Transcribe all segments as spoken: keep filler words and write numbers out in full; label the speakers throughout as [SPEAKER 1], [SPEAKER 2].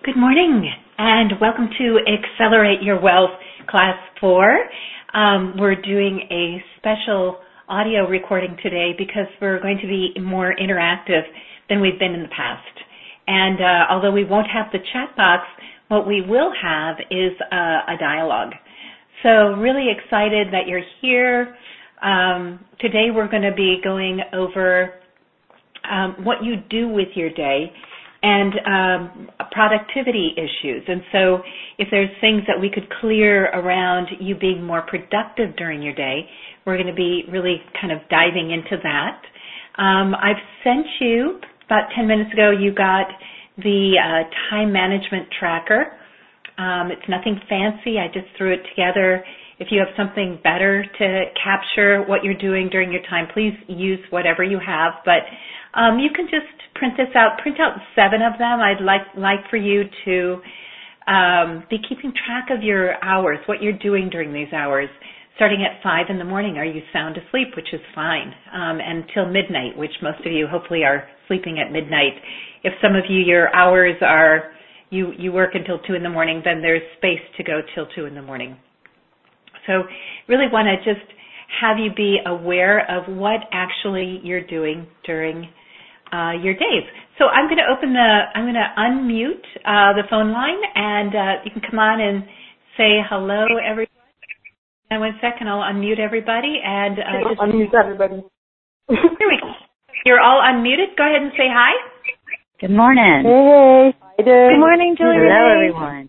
[SPEAKER 1] Good morning, and welcome to Accelerate Your Wealth Class four. Um, we're doing a special audio recording today because we're going to be more interactive than we've been in the past. And uh, although we won't have the chat box, what we will have is uh, a dialogue. So really excited that you're here. Um, today we're going to be going over um, what you do with your day and um, productivity issues. And so if there's things that we could clear around you being more productive during your day, we're going to be really kind of diving into that. Um, I've sent you, about ten minutes ago, you got the uh, time management tracker. Um, it's nothing fancy. I just threw it together. If you have something better to capture what you're doing during your time, please use whatever you have. But um, you can just print this out. Print out seven of them. I'd like like for you to um, be keeping track of your hours, what you're doing during these hours. Starting at five in the morning, are you sound asleep, which is fine, um, until midnight, which most of you hopefully are sleeping at midnight. If some of you, your hours are, you, you work until two in the morning, then there's space to go till two in the morning. So really want to just have you be aware of what actually you're doing during uh, your days. So I'm going to open the, I'm going to unmute uh, the phone line, and uh, you can come on and say hello, everyone. And one second, I'll unmute everybody and uh, just
[SPEAKER 2] unmute everybody.
[SPEAKER 1] Here we go. You're all unmuted. Go ahead and say hi.
[SPEAKER 3] Good morning.
[SPEAKER 2] Hey. Hi there.
[SPEAKER 4] Good morning, Julie.
[SPEAKER 3] Hello, everyone.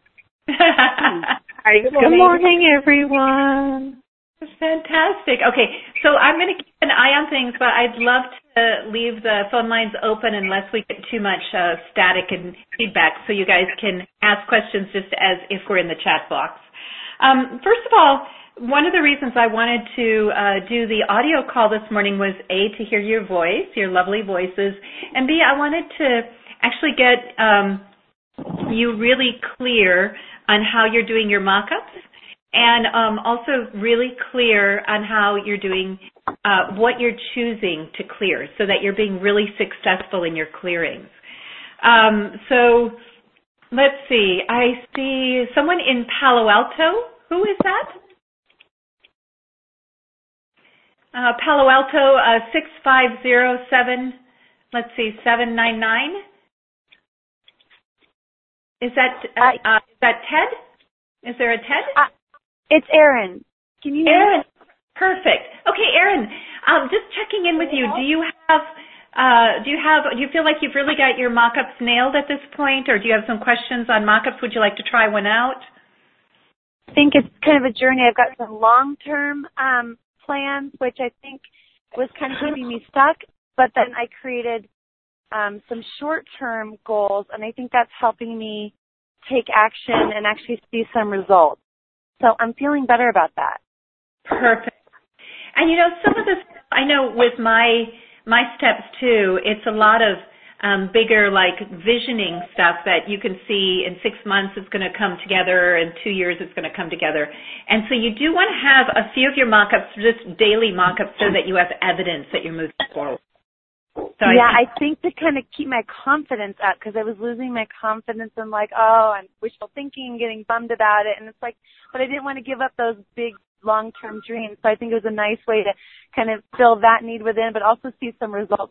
[SPEAKER 1] Hi.
[SPEAKER 4] Good morning. Good morning, everyone.
[SPEAKER 1] Fantastic. Okay, so I'm going to keep an eye on things, but I'd love to leave the phone lines open unless we get too much uh, static and feedback, so you guys can ask questions just as if we're in the chat box. Um, first of all, one of the reasons I wanted to uh, do the audio call this morning was A, to hear your voice, your lovely voices, and B, I wanted to actually get um, you really clear on how you're doing your mock-ups, and um, also really clear on how you're doing uh, what you're choosing to clear so that you're being really successful in your clearings. Um, so let's see. I see someone in Palo Alto. Who is that? Uh, Palo Alto, uh, six five zero seven, let's see, seven nine nine. Is that, uh, uh, is that Ted? Is there a Ted?
[SPEAKER 4] Uh, it's Erin. Can you hear
[SPEAKER 1] Erin,
[SPEAKER 4] me?
[SPEAKER 1] perfect. Okay, Erin, um, just checking in with you. Do you have, uh, do you have, do you feel like you've really got your mock-ups nailed at this point, or do you have some questions on mock-ups? Would you like to try one out?
[SPEAKER 4] I think it's kind of a journey. I've got some long-term um, plans, which I think was kind of keeping me stuck, but then I created um, some short-term goals, and I think that's helping me take action and actually see some results. So I'm feeling better about that.
[SPEAKER 1] Perfect. And you know, some of this, I know with my my steps too, it's a lot of um, bigger like visioning stuff that you can see in six months it's going to come together, in two years it's going to come together. And so you do want to have a few of your mock-ups, just daily mock-ups, so that you have evidence that you're moving forward. So
[SPEAKER 4] yeah,
[SPEAKER 1] I,
[SPEAKER 4] I think to kind of keep my confidence up, because I was losing my confidence and like, oh, I'm wishful thinking, getting bummed about it. And it's like, but I didn't want to give up those big long-term dreams. So I think it was a nice way to kind of fill that need within, but also see some results.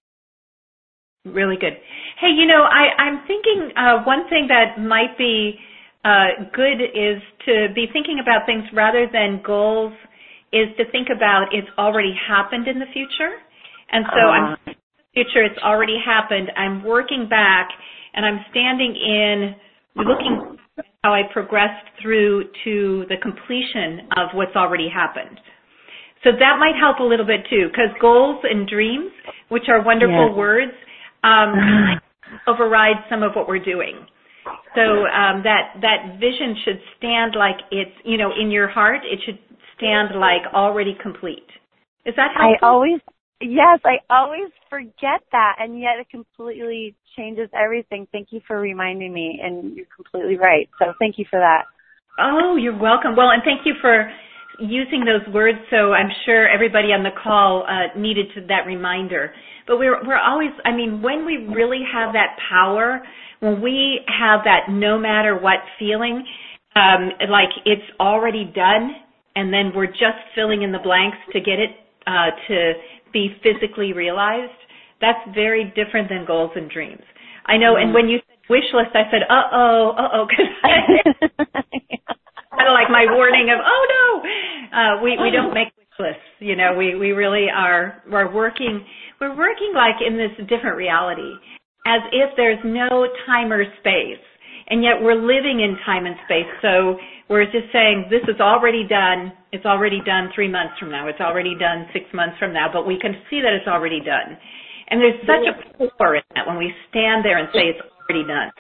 [SPEAKER 1] Really good. Hey, you know, I, I'm thinking uh, one thing that might be uh, good is to be thinking about things rather than goals, is to think about it's already happened in the future. And so uh, I'm in the future, it's already happened. I'm working back, and I'm standing in, looking at how I progressed through to the completion of what's already happened. So that might help a little bit too, because goals and dreams, which are wonderful
[SPEAKER 3] yes.
[SPEAKER 1] words, um, override some of what we're doing. So um, that that vision should stand like it's, you know, in your heart. It should stand like already complete. Is that helpful?
[SPEAKER 4] I always, yes, I always forget that, and yet it completely changes everything. Thank you for reminding me, and you're completely right. So thank you for that.
[SPEAKER 1] Oh, you're welcome. Well, and thank you for using those words, so I'm sure everybody on the call uh, needed to, that reminder. But we're we're always, I mean, when we really have that power, when we have that no matter what feeling, um, like it's already done, and then we're just filling in the blanks to get it uh, to be physically realized, that's very different than goals and dreams. I know, mm-hmm. and when you said wish list, I said, uh-oh, uh-oh, because kind of like my warning of, oh, no. Uh, we, we don't make wish lists. You know, we, we really are we're working, we're working like in this different reality, as if there's no time or space. And yet we're living in time and space. So we're just saying this is already done. It's already done three months from now. It's already done six months from now. But we can see that it's already done. And there's such a power in that when we stand there and say it's already done.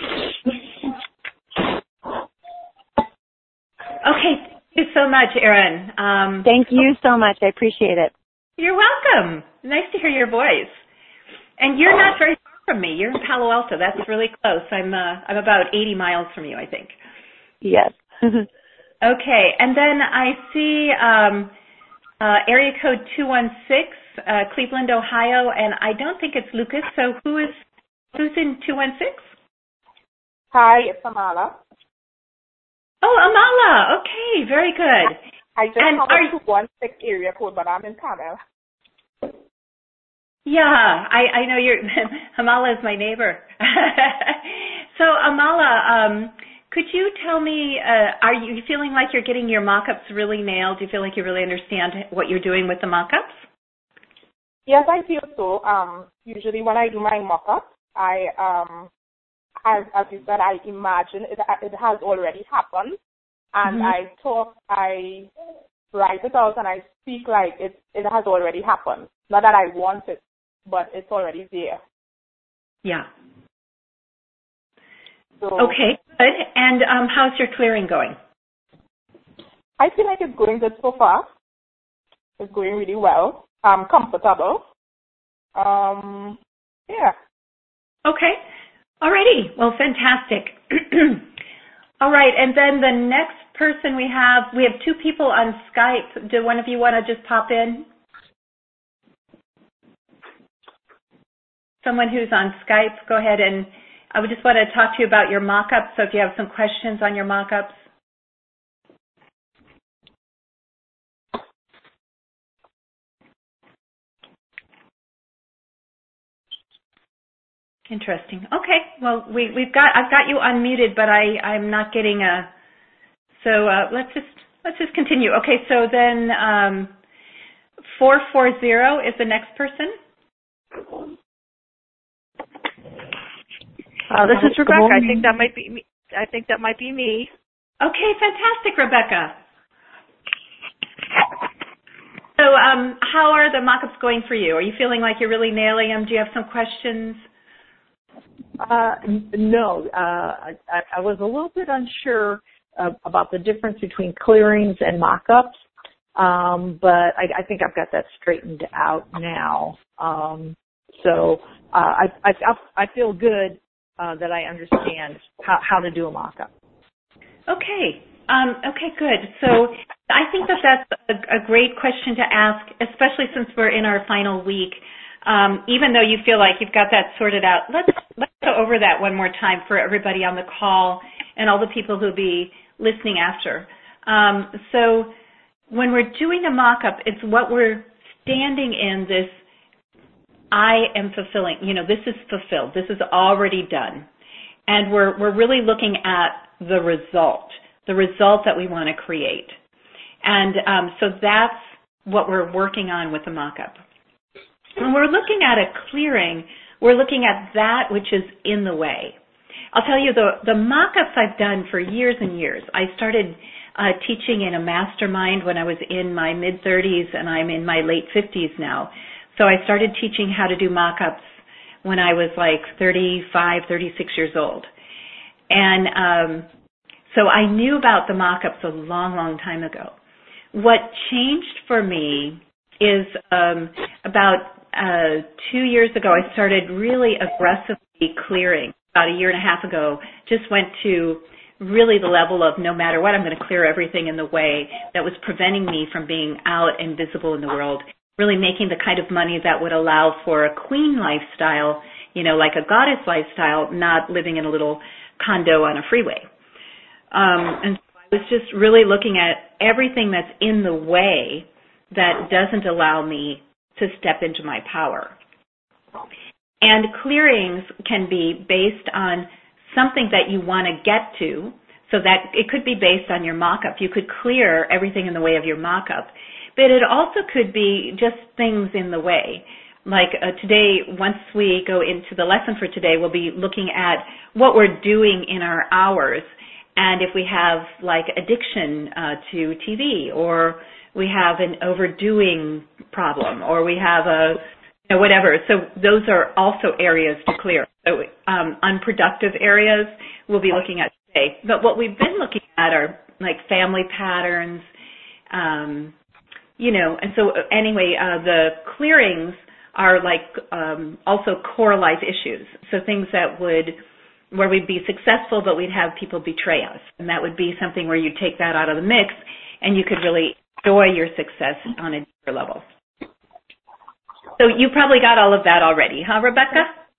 [SPEAKER 1] Okay, thank you so much, Erin. Um,
[SPEAKER 4] thank you so much. I appreciate it.
[SPEAKER 1] You're welcome. Nice to hear your voice. And you're not very far from me. You're in Palo Alto. That's really close. I'm uh, I'm about eighty miles from you, I think.
[SPEAKER 4] Yes.
[SPEAKER 1] Okay, and then I see um, uh, area code two one six, uh, Cleveland, Ohio, and I don't think it's Lucas. So who is who's in two one six?
[SPEAKER 2] Hi, it's Amala.
[SPEAKER 1] Oh, Amala. Okay, very good.
[SPEAKER 2] I just
[SPEAKER 1] and
[SPEAKER 2] have a two one six area code, but I'm in Carmel.
[SPEAKER 1] Yeah, I, I know you're. Amala is my neighbor. So, Amala, um, could you tell me, uh, are you feeling like you're getting your mock-ups really nailed? Do you feel like you really understand what you're doing with the mock-ups?
[SPEAKER 2] Yes, I feel so. Um, usually when I do my mock-up, I, um, as, as you said, I imagine it, it has already happened, and mm-hmm. I talk, I write it out, and I speak like it, it has already happened. Not that I want it, but it's already there.
[SPEAKER 1] Yeah.
[SPEAKER 2] So,
[SPEAKER 1] okay, good. And um, how's your clearing going?
[SPEAKER 2] I feel like it's going good so far. It's going really well. I'm comfortable. Um, yeah.
[SPEAKER 1] Okay. Alrighty. Well, fantastic. All right. And then the next person we have, we have two people on Skype. Do one of you want to just pop in? Someone who's on Skype, go ahead, and I would just want to talk to you about your mock-ups, so if you have some questions on your mock-ups. Interesting. Okay. Well, we, we've got I've got you unmuted, but I I'm not getting a. So uh, let's just let's just continue. Okay. So then um, four four zero is the next person.
[SPEAKER 5] Uh, this is Rebecca. I think that might be me. I think that might be me.
[SPEAKER 1] Okay, fantastic, Rebecca. So, um, how are the mock-ups going for you? Are you feeling like you're really nailing them? Do you have some questions?
[SPEAKER 6] Uh, no, uh, I, I was a little bit unsure uh, about the difference between clearings and mock-ups, um, but I, I think I've got that straightened out now. Um, so uh, I, I, I feel good. Uh, that I understand how, how to do a mock-up.
[SPEAKER 1] Okay. Um, okay, good. So I think that that's a, a great question to ask, especially since we're in our final week. Um, even though you feel like you've got that sorted out, let's let's go over that one more time for everybody on the call and all the people who'll be listening after. Um, so when we're doing a mock-up, it's what we're standing in this I am fulfilling, you know, this is fulfilled. This is already done. And we're we're really looking at the result, the result that we want to create. And um, so that's what we're working on with the mock-up. When we're looking at a clearing, we're looking at that which is in the way. I'll tell you, the, the mock-ups I've done for years and years. I started uh, teaching in a mastermind when I was in my mid-thirties, and I'm in my late fifties now. So I started teaching how to do mock-ups when I was like thirty-five, thirty-six years old. And um, so I knew about the mock-ups a long, long time ago. What changed for me is um, about uh, two years ago, I started really aggressively clearing. About a year and a half ago, just went to really the level of no matter what, I'm going to clear everything in the way that was preventing me from being out and visible in the world. Really making the kind of money that would allow for a queen lifestyle you know, like a goddess lifestyle, not living in a little condo on a freeway. Um, and so I was just really looking at everything that's in the way that doesn't allow me to step into my power. And clearings can be based on something that you want to get to, so that it could be based on your mock-up. You could clear everything in the way of your mock-up. But it also could be just things in the way. Like uh, today, once we go into the lesson for today, we'll be looking at what we're doing in our hours, and if we have like addiction uh, to T V, or we have an overdoing problem, or we have a, you know, whatever. So those are also areas to clear. So um, unproductive areas we'll be looking at today. But what we've been looking at are like family patterns, um, you know, and so anyway, uh, the clearings are like um, also core life issues. So things that would, where we'd be successful, but we'd have people betray us. And that would be something where you take that out of the mix and you could really enjoy your success on a deeper level. So you probably got all of that already, huh, Rebecca?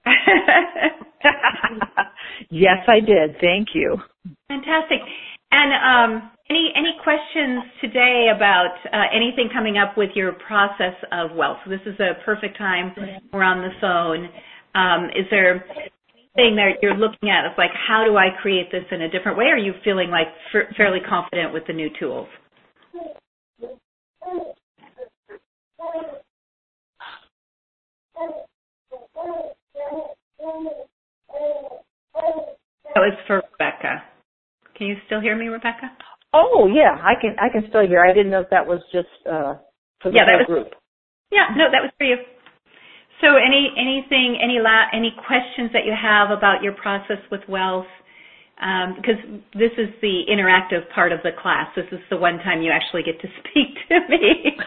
[SPEAKER 6] Yes, I did. Thank you.
[SPEAKER 1] Fantastic. And um, any any questions today about uh, anything coming up with your process of wealth? So this is a perfect time. We're on the phone. Um, is there anything that you're looking at? It's like, how do I create this in a different way? Or are you feeling like f- fairly confident with the new tools? That was for Rebecca. Can you still hear me, Rebecca?
[SPEAKER 6] Oh yeah, I can. I can still hear. I didn't know if that was just uh, for the
[SPEAKER 1] yeah, that was,
[SPEAKER 6] group.
[SPEAKER 1] Yeah, no, that was for you. So, any anything, any la- any questions that you have about your process with wealth? Um, because this is the interactive part of the class. This is the one time you actually get to speak to me.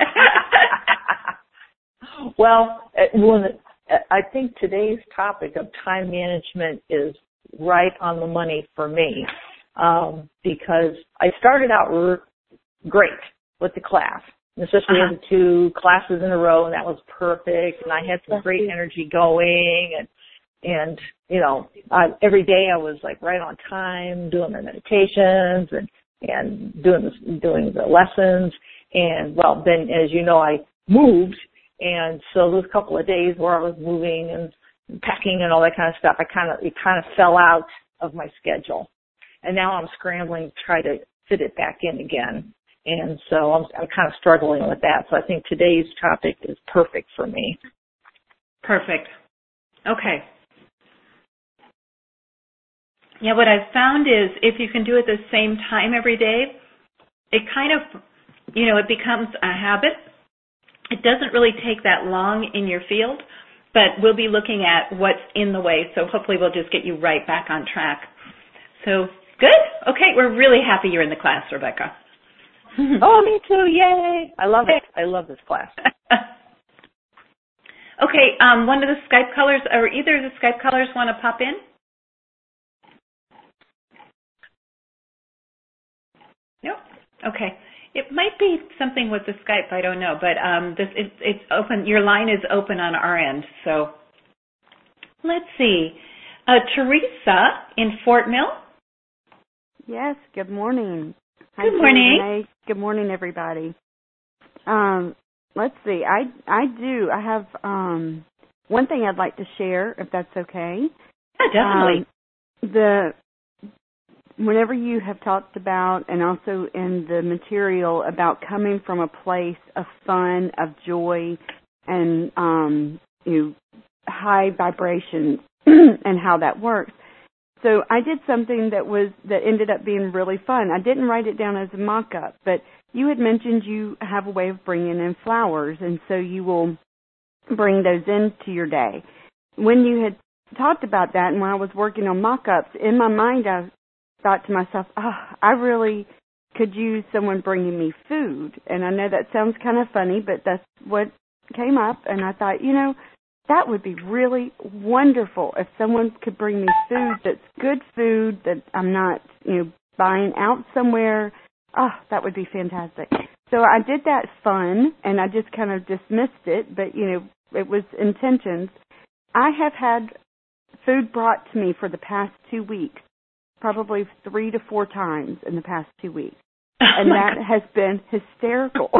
[SPEAKER 6] Well, when, I think today's topic of time management is right on the money for me, um, because I started out r- great with the class. Especially uh-huh. the two classes in a row, and that was perfect, and I had some great energy going, and and you know, I, every day I was like right on time, doing my meditations and and doing the, doing the lessons, and well, then as you know, I moved, and so those couple of days where I was moving and packing and all that kind of stuff, I kind of it kind of fell out of my schedule, and now I'm scrambling to try to fit it back in again. And so I'm, I'm kind of struggling with that. So I think today's topic is perfect for me.
[SPEAKER 1] Perfect. Okay. Yeah, what I've found is if you can do it the same time every day, it kind of, you know, it becomes a habit. It doesn't really take that long in your field, but we'll be looking at what's in the way. So hopefully we'll just get you right back on track. So good. Okay, we're really happy you're in the class, Rebecca.
[SPEAKER 6] Oh, me too. Yay. I love it. I love this class.
[SPEAKER 1] Okay, um, one of the Skype callers, or either of the Skype callers want to pop in? No? Okay. It might be something with the Skype, I don't know, but um, this it, it's open. Your line is open on our end, so let's see. Uh, Teresa in Fort Mill?
[SPEAKER 7] Yes, good morning.
[SPEAKER 1] Good morning.
[SPEAKER 7] Good morning, everybody. Um, let's see. I I do. I have um, one thing I'd like to share, if that's okay.
[SPEAKER 1] Yeah, definitely.
[SPEAKER 7] Um, the whenever you have talked about, and also in the material about coming from a place of fun, of joy, and um, you know, high vibration, and how that works. So I did something that was that ended up being really fun. I didn't write it down as a mock-up, but you had mentioned you have a way of bringing in flowers, and so you will bring those into your day. When you had talked about that, and when I was working on mock-ups, in my mind I thought to myself, oh, I really could use someone bringing me food. And I know that sounds kind of funny, but that's what came up, and I thought, you know, that would be really wonderful if someone could bring me food that's good food, that I'm not, you know, buying out somewhere. Oh, that would be fantastic. So I did that fun, and I just kind of dismissed it, but, you know, it was intentions. I have had food brought to me for the past two weeks, probably three to four times in the past two weeks. And that has been hysterical.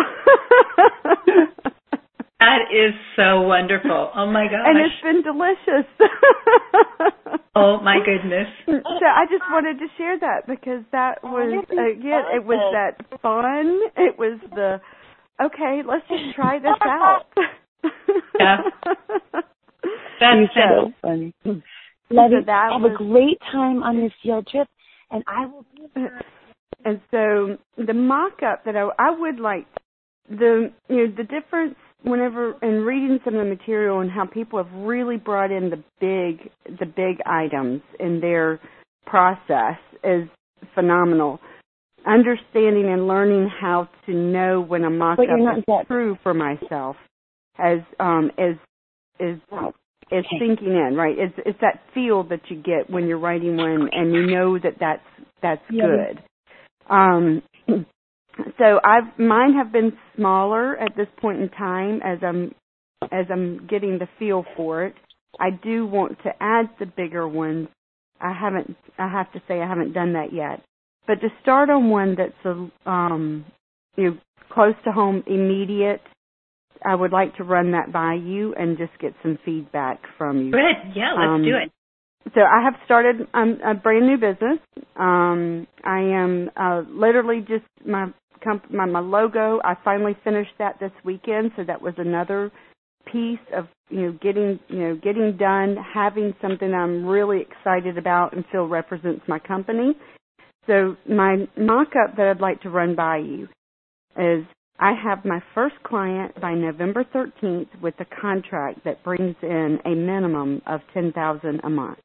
[SPEAKER 1] That is so wonderful. Oh, my gosh.
[SPEAKER 7] And it's been delicious.
[SPEAKER 1] Oh, my goodness.
[SPEAKER 7] So I just wanted to share that because that was, again, it was that fun. It was the, okay, let's just try this out.
[SPEAKER 1] Yeah. That's
[SPEAKER 4] so funny. Love it. Have was, a great time on your field trip, and I will be there.
[SPEAKER 7] And so the mock-up that I, I would like, the you know the difference whenever in reading some of the material and how people have really brought in the big the big items in their process is phenomenal. Understanding and learning how to know when a mock-up is yet. true for myself as um is is is okay. sinking in, right? It's it's that feel that you get when you're writing one and you know that that's that's yeah. good. Um, so I've mine have been smaller at this point in time as I'm as I'm getting the feel for it. I do want to add the bigger ones. I haven't. I have to say I haven't done that yet. But to start on one that's a, um, you know, close to home, immediate, I would like to run that by you and just get some feedback from you.
[SPEAKER 1] Good. Yeah, let's um, do it.
[SPEAKER 7] So I have started um, a brand new business. Um, I am uh, literally just my, comp- my my logo. I finally finished that this weekend, so that was another piece of you know getting you know getting done, having something I'm really excited about and feel represents my company. So my mock-up that I'd like to run by you is I have my first client by November thirteenth with a contract that brings in a minimum of ten thousand dollars a month.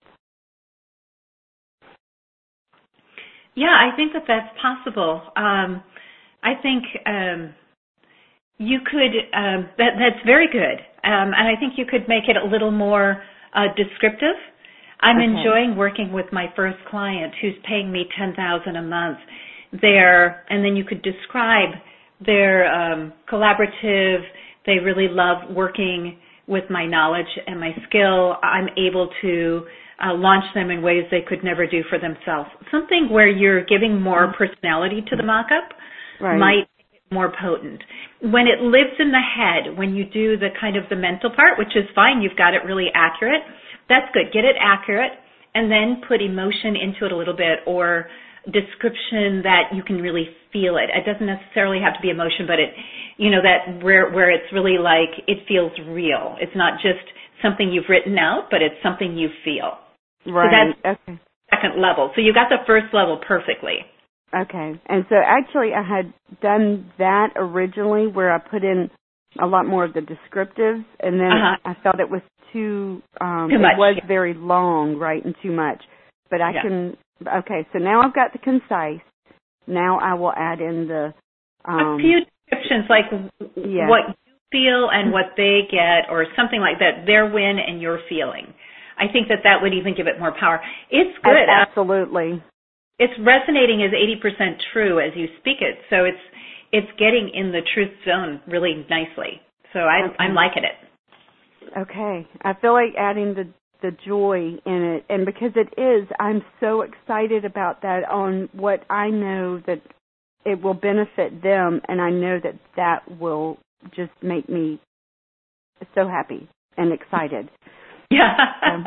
[SPEAKER 1] Yeah, I think that that's possible. Um, I think um, you could, um, that, that's very good. Um, and I think you could make it a little more uh, descriptive. I'm okay. enjoying working with my first client who's paying me ten thousand dollars a month there, and then you could describe their um, collaborative. They really love working with my knowledge and my skill. I'm able to Uh, launch them in ways they could never do for themselves. Something where you're giving more personality to the mock-up right. might be more potent. When it lives in the head, when you do the kind of the mental part, which is fine, you've got it really accurate, that's good. Get it accurate and then put emotion into it a little bit or description that you can really feel it. It doesn't necessarily have to be emotion, but it, you know, that where, where it's really like it feels real. It's not just something you've written out, but it's something you feel.
[SPEAKER 7] Right.
[SPEAKER 1] So that's
[SPEAKER 7] okay.
[SPEAKER 1] second level. So you got the first level perfectly.
[SPEAKER 7] Okay. And so actually I had done that originally where I put in a lot more of the descriptives and then uh-huh. I felt it was too, um,
[SPEAKER 1] too much,
[SPEAKER 7] it was
[SPEAKER 1] yeah.
[SPEAKER 7] very long, right, and too much. But I
[SPEAKER 1] yeah.
[SPEAKER 7] can, okay, so now I've got the concise. Now I will add in the... Um,
[SPEAKER 1] a few descriptions like
[SPEAKER 7] yes.
[SPEAKER 1] what you feel and what they get or something like that, their win and your feeling. I think that that would even give it more power. It's good.
[SPEAKER 7] Absolutely.
[SPEAKER 1] It's resonating as eighty percent true as you speak it. So it's it's getting in the truth zone really nicely. So I, okay. I'm liking it.
[SPEAKER 7] Okay. I feel like adding the, the joy in it. And because it is, I'm so excited about that on what I know that it will benefit them. And I know that that will just make me so happy and excited.
[SPEAKER 1] Yeah.
[SPEAKER 7] Um,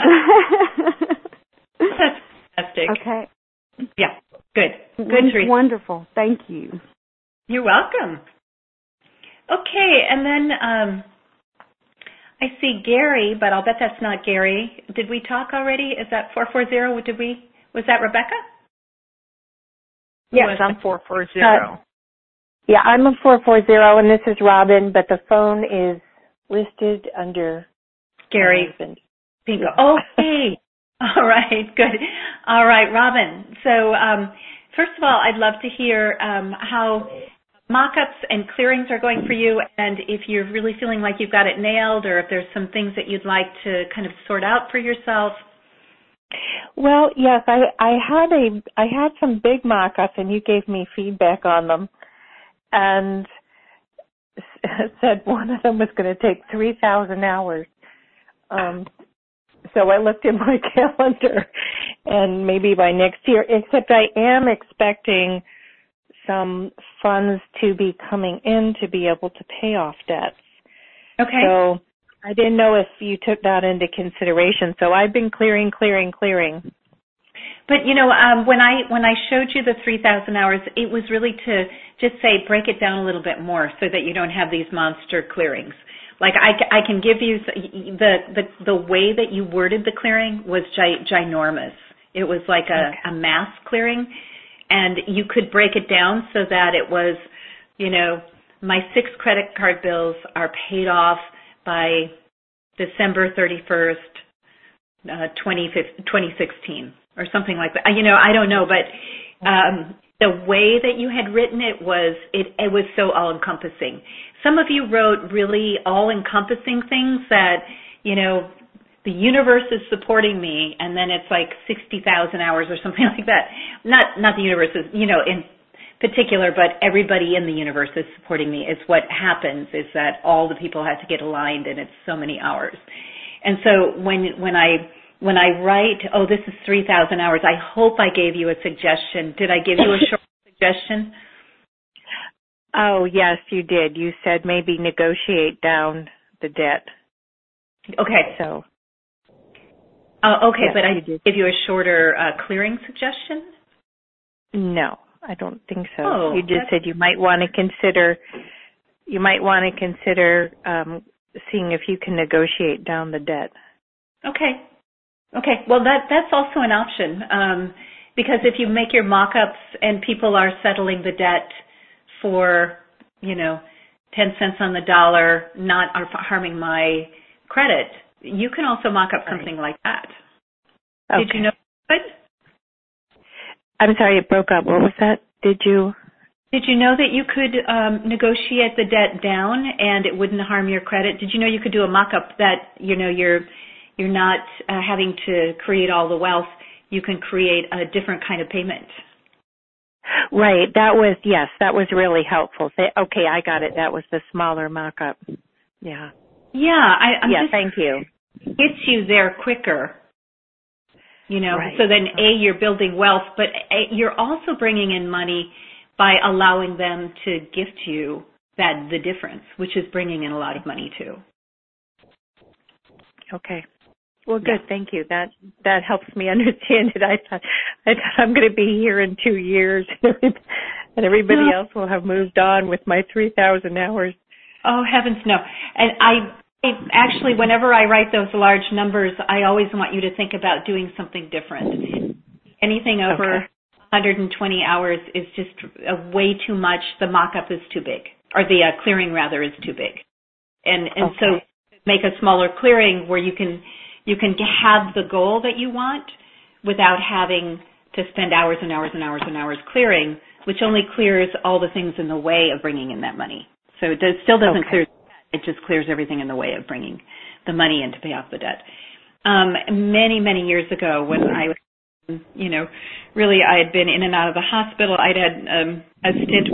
[SPEAKER 1] That's fantastic.
[SPEAKER 7] Okay.
[SPEAKER 1] Yeah. Good. Good, Teresa.
[SPEAKER 7] Wonderful. Thank you.
[SPEAKER 1] You're welcome. Okay, and then um, I see Gary, but I'll bet that's not Gary. Did we talk already? Is that four four zero? Did we? Was that Rebecca?
[SPEAKER 5] Yes, I'm four four zero.
[SPEAKER 8] Uh, yeah, I'm a four four zero, and this is Robin, but the phone is listed under
[SPEAKER 1] Gary. Bingo. Okay. All right. Good. All right, Robin. So um, first of all, I'd love to hear um, how mock-ups and clearings are going for you, and if you're really feeling like you've got it nailed, or if there's some things that you'd like to kind of sort out for yourself.
[SPEAKER 8] Well, yes, I, I had a I had some big mock-ups, and you gave me feedback on them, and said one of them was going to take three thousand hours. Um, so I looked in my calendar, and maybe by next year, except I am expecting some funds to be coming in to be able to pay off debts.
[SPEAKER 1] Okay.
[SPEAKER 8] So I didn't know if you took that into consideration. So I've been clearing, clearing, clearing.
[SPEAKER 1] But, you know, um, when I when I showed you the three thousand hours, it was really to just say break it down a little bit more so that you don't have these monster clearings. Like I, I can give you the, the the way that you worded the clearing was gi- ginormous. It was like a, okay. a mass clearing, and you could break it down so that it was, you know, my six credit card bills are paid off by December thirty-first, uh, twenty sixteen, or something like that. You know, I don't know, but um, the way that you had written it was it, it was so all-encompassing. Some of you wrote really all-encompassing things that, you know, the universe is supporting me, and then it's like sixty thousand hours or something like that. Not not the universe is, you know, in particular, but everybody in the universe is supporting me. It's what happens is that all the people have to get aligned, and it's so many hours. And so when when I when I write, oh, this is three thousand hours, I hope I gave you a suggestion. Did I give you a short suggestion?
[SPEAKER 8] Oh, yes, you did. You said maybe negotiate down the debt.
[SPEAKER 1] Okay.
[SPEAKER 8] So.
[SPEAKER 1] Uh, okay,
[SPEAKER 8] yes,
[SPEAKER 1] but I did give you a shorter uh, clearing suggestion?
[SPEAKER 8] No, I don't think so.
[SPEAKER 1] Oh,
[SPEAKER 8] you just said you might want to consider, you might want to consider um, seeing if you can negotiate down the debt.
[SPEAKER 1] Okay. Okay. Well, that that's also an option um, because if you make your mock-ups and people are settling the debt for, you know, ten cents on the dollar, not harming my credit, you can also mock up something right. like that. Okay. Did you know that?
[SPEAKER 8] I'm sorry, it broke up. What was that? Did you?
[SPEAKER 1] Did you know that you could um, negotiate the debt down and it wouldn't harm your credit? Did you know you could do a mock-up that, you know, you're you're not uh, having to create all the wealth. You can create a different kind of payment.
[SPEAKER 8] Right. That was, yes, that was really helpful. Okay, I got it. That was the smaller mock-up. Yeah.
[SPEAKER 1] Yeah. I, I'm
[SPEAKER 8] yeah,
[SPEAKER 1] just
[SPEAKER 8] thank you.
[SPEAKER 1] Gets you there quicker. You know,
[SPEAKER 8] right.
[SPEAKER 1] so then A, you're building wealth, but A, you're also bringing in money by allowing them to gift you that the difference, which is bringing in a lot of money too.
[SPEAKER 8] Okay. Well, good. Yeah. Thank you. That that helps me understand it. I thought, I thought I'm going to be here in two years, and everybody no. else will have moved on with my three thousand hours.
[SPEAKER 1] Oh, heavens, no. And I, I actually, whenever I write those large numbers, I always want you to think about doing something different. Anything over okay. one hundred twenty hours is just uh, way too much. The mock-up is too big, or the uh, clearing, rather, is too big. And and okay. so make a smaller clearing where you can you can have the goal that you want without having to spend hours and hours and hours and hours clearing, which only clears all the things in the way of bringing in that money. So it does, still doesn't okay. clear the debt. It just clears everything in the way of bringing the money in to pay off the debt. Um, many, many years ago when I was, you know, really I had been in and out of the hospital, I'd had um, a stint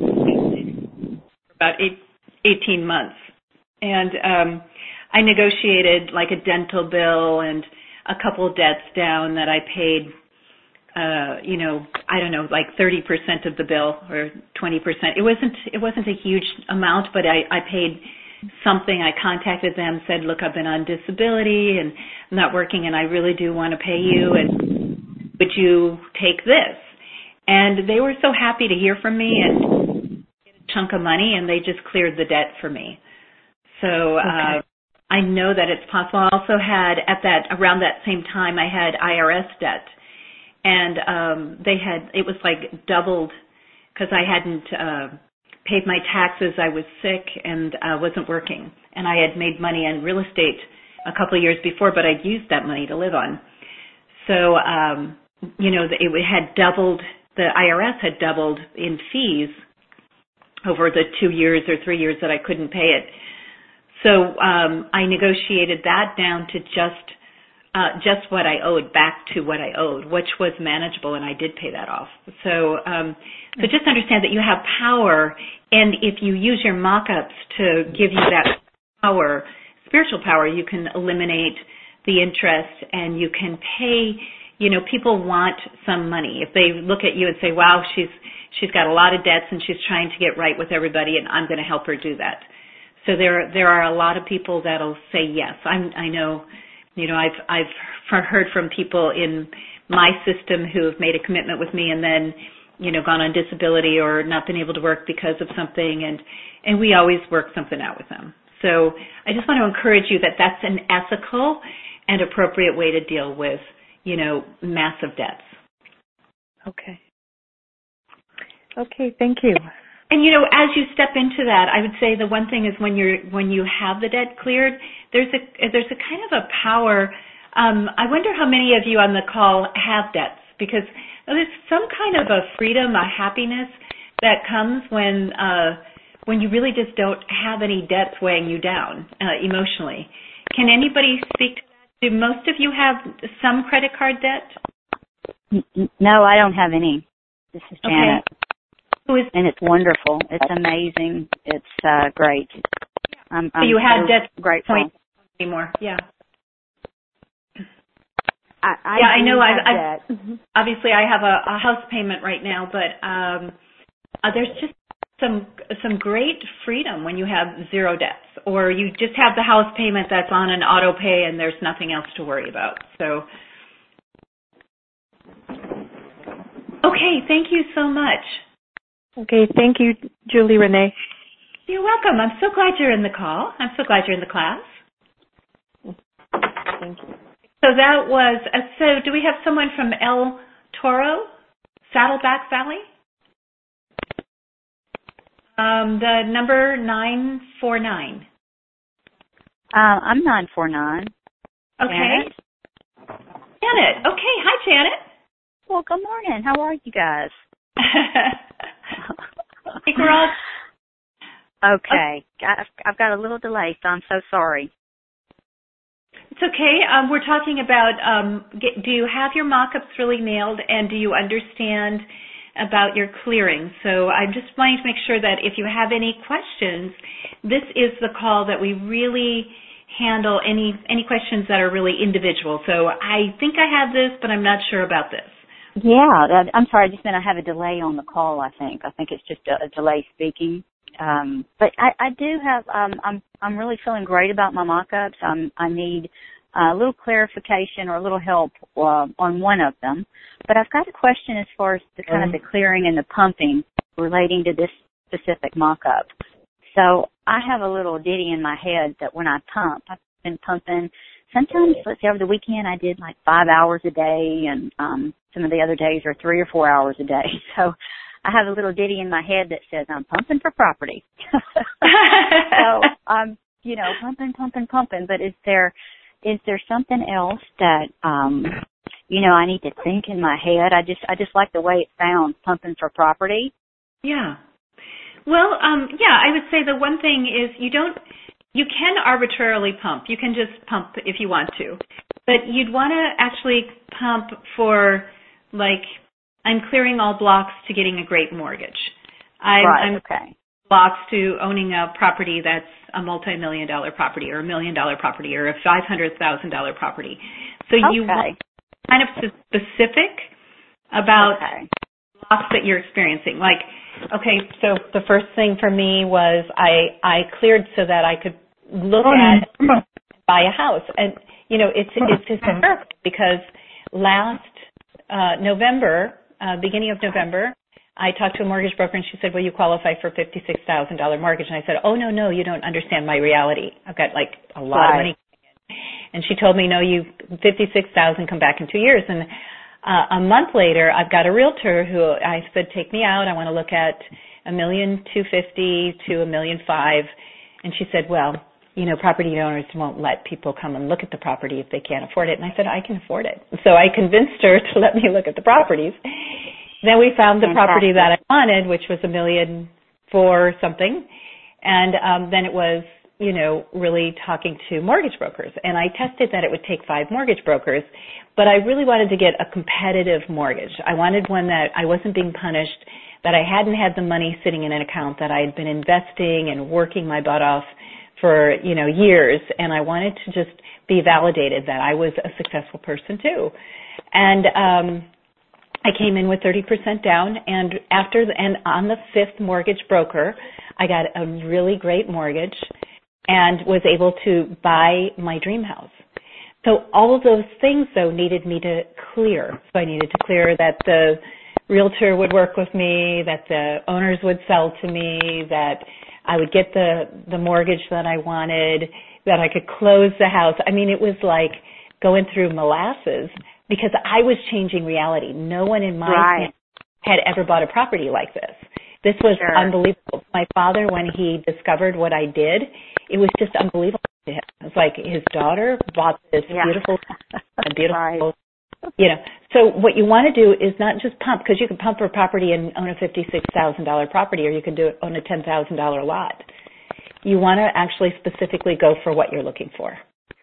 [SPEAKER 1] for about eight, eighteen months. And um, I negotiated like a dental bill and a couple of debts down that I paid, uh, you know, I don't know, like thirty percent of the bill or twenty percent. It wasn't, it wasn't a huge amount, but I, I paid something. I contacted them, said, look, I've been on disability and I'm not working and I really do want to pay you, and would you take this? And they were so happy to hear from me and get a chunk of money, and they just cleared the debt for me. So uh, okay. I know that it's possible. I also had at that around that same time I had I R S debt, and um, they had it was like doubled because I hadn't uh, paid my taxes. I was sick and uh, wasn't working, and I had made money on real estate a couple of years before, but I'd used that money to live on. So um, you know it had doubled. The I R S had doubled in fees over the two years or three years that I couldn't pay it. So um, I negotiated that down to just uh, just what I owed, back to what I owed, which was manageable, and I did pay that off. So um, so just understand that you have power, and if you use your mock-ups to give you that power, spiritual power, you can eliminate the interest, and you can pay. You know, people want some money. If they look at you and say, wow, she's she's got a lot of debts and she's trying to get right with everybody, and I'm going to help her do that. So there there are a lot of people that'll say yes. I'm, I know, you know, I've I've heard from people in my system who have made a commitment with me and then, you know, gone on disability or not been able to work because of something, and and we always work something out with them. So I just want to encourage you that that's an ethical and appropriate way to deal with, you know, massive debts.
[SPEAKER 8] Okay. Okay, thank you.
[SPEAKER 1] And, you know, as you step into that, I would say the one thing is when you're when you have the debt cleared, there's a there's a kind of a power. Um, I wonder how many of you on the call have debts, because there's some kind of a freedom, a happiness that comes when uh, when you really just don't have any debts weighing you down uh, emotionally. Can anybody speak to that? Do most of you have some credit card debt?
[SPEAKER 3] No, I don't have any. This is Janet.
[SPEAKER 1] Okay. Who is,
[SPEAKER 3] and it's wonderful. It's amazing. It's uh, great. I'm,
[SPEAKER 1] so
[SPEAKER 3] I'm
[SPEAKER 1] you have
[SPEAKER 3] so
[SPEAKER 1] debt
[SPEAKER 3] grateful.
[SPEAKER 1] Point anymore? Yeah.
[SPEAKER 7] I, I
[SPEAKER 1] yeah, I know.
[SPEAKER 7] have
[SPEAKER 1] I've,
[SPEAKER 7] that.
[SPEAKER 1] I've, obviously, I have a, a house payment right now, but um, uh, there's just some some great freedom when you have zero debts, or you just have the house payment that's on an auto pay and there's nothing else to worry about. So, okay, thank you so much.
[SPEAKER 8] Okay, thank you, Julie Renee.
[SPEAKER 1] You're welcome. I'm so glad you're in the call. I'm so glad you're in the class.
[SPEAKER 8] Thank you.
[SPEAKER 1] So that was, uh, so do we have someone from El Toro, Saddleback Valley? Um, the number nine four nine.
[SPEAKER 3] Uh, I'm nine four nine.
[SPEAKER 1] Okay.
[SPEAKER 3] Janet?
[SPEAKER 1] Janet. Okay. Hi, Janet.
[SPEAKER 3] Well, good morning. How are you guys?
[SPEAKER 1] I think we're all...
[SPEAKER 3] Okay. I've, I've got a little delay, so I'm so sorry.
[SPEAKER 1] It's okay. Um, we're talking about, um, get, do you have your mock-ups really nailed, and do you understand about your clearing? So I'm just wanting to make sure that if you have any questions, this is the call that we really handle any any questions that are really individual. So I think I have this, but I'm not sure about this.
[SPEAKER 3] Yeah, that, I'm sorry. I just meant I have a delay on the call, I think. I think it's just a, a delay speaking. Um, but I, I do have, um, I'm, I'm really feeling great about my mock-ups. I'm, I need a little clarification or a little help uh, on one of them. But I've got a question as far as the kind mm-hmm. of the clearing and the pumping relating to this specific mock-up. So I have a little ditty in my head that when I pump, I've been pumping sometimes, let's say over the weekend, I did like five hours a day, and um, some of the other days are three or four hours a day. So I have a little ditty in my head that says, I'm pumping for property. So I'm, you know, pumping, pumping, pumping. But is there, is there something else that, um, you know, I need to think in my head? I just, I just like the way it sounds, pumping for property.
[SPEAKER 1] Yeah. Well, um, yeah, I would say the one thing is you don't, you can arbitrarily pump. You can just pump if you want to. But you'd want to actually pump for, like, I'm clearing all blocks to getting a great mortgage. I'm,
[SPEAKER 3] right,
[SPEAKER 1] I'm
[SPEAKER 3] okay.
[SPEAKER 1] blocks to owning a property that's a multi-million dollar property or a million dollar property or a five hundred thousand dollars property. So
[SPEAKER 3] okay.
[SPEAKER 1] you want kind of specific about
[SPEAKER 3] okay.
[SPEAKER 1] blocks that you're experiencing. Like, okay, so the first thing for me was I, I cleared so that I could look at buy a house. And, you know, it's, it's hysterical because last uh, November, uh, beginning of November, I talked to a mortgage broker and she said, well, you qualify for fifty-six thousand dollars mortgage. And I said, oh, no, no, you don't understand my reality. I've got like a lot
[SPEAKER 3] right.
[SPEAKER 1] of money. And she told me, no, you fifty-six thousand dollars come back in two years. And uh, a month later, I've got a realtor who I said, take me out. I want to look at a million two fifty to a million five. And she said, well, you know, property owners won't let people come and look at the property if they can't afford it. And I said, I can afford it. So I convinced her to let me look at the properties. Then we found the
[SPEAKER 3] Fantastic.
[SPEAKER 1] property that I wanted, which was a million four something. And um, then it was, you know, really talking to mortgage brokers. And I tested that it would take five mortgage brokers, but I really wanted to get a competitive mortgage. I wanted one that I wasn't being punished, that I hadn't had the money sitting in an account, that I had been investing and working my butt off for, you know, years, and I wanted to just be validated that I was a successful person too. And um, I came in with thirty percent down, and after the, and on the fifth mortgage broker, I got a really great mortgage and was able to buy my dream house. So all of those things, though, needed me to clear. So I needed to clear that the realtor would work with me, that the owners would sell to me, that I would get the, the mortgage that I wanted, that I could close the house. I mean, it was like going through molasses because I was changing reality. No one in my
[SPEAKER 3] right.
[SPEAKER 1] family had ever bought a property like this. This was
[SPEAKER 3] sure.
[SPEAKER 1] unbelievable. My father, when he discovered what I did, it was just unbelievable to him. It was like his daughter bought this
[SPEAKER 3] yeah.
[SPEAKER 1] beautiful, a beautiful,
[SPEAKER 3] right.
[SPEAKER 1] you know. So what you want to do is not just pump, because you can pump for a property and own a fifty-six thousand dollars property, or you can do it own a ten thousand dollars lot. You want to actually specifically go for what you're looking for.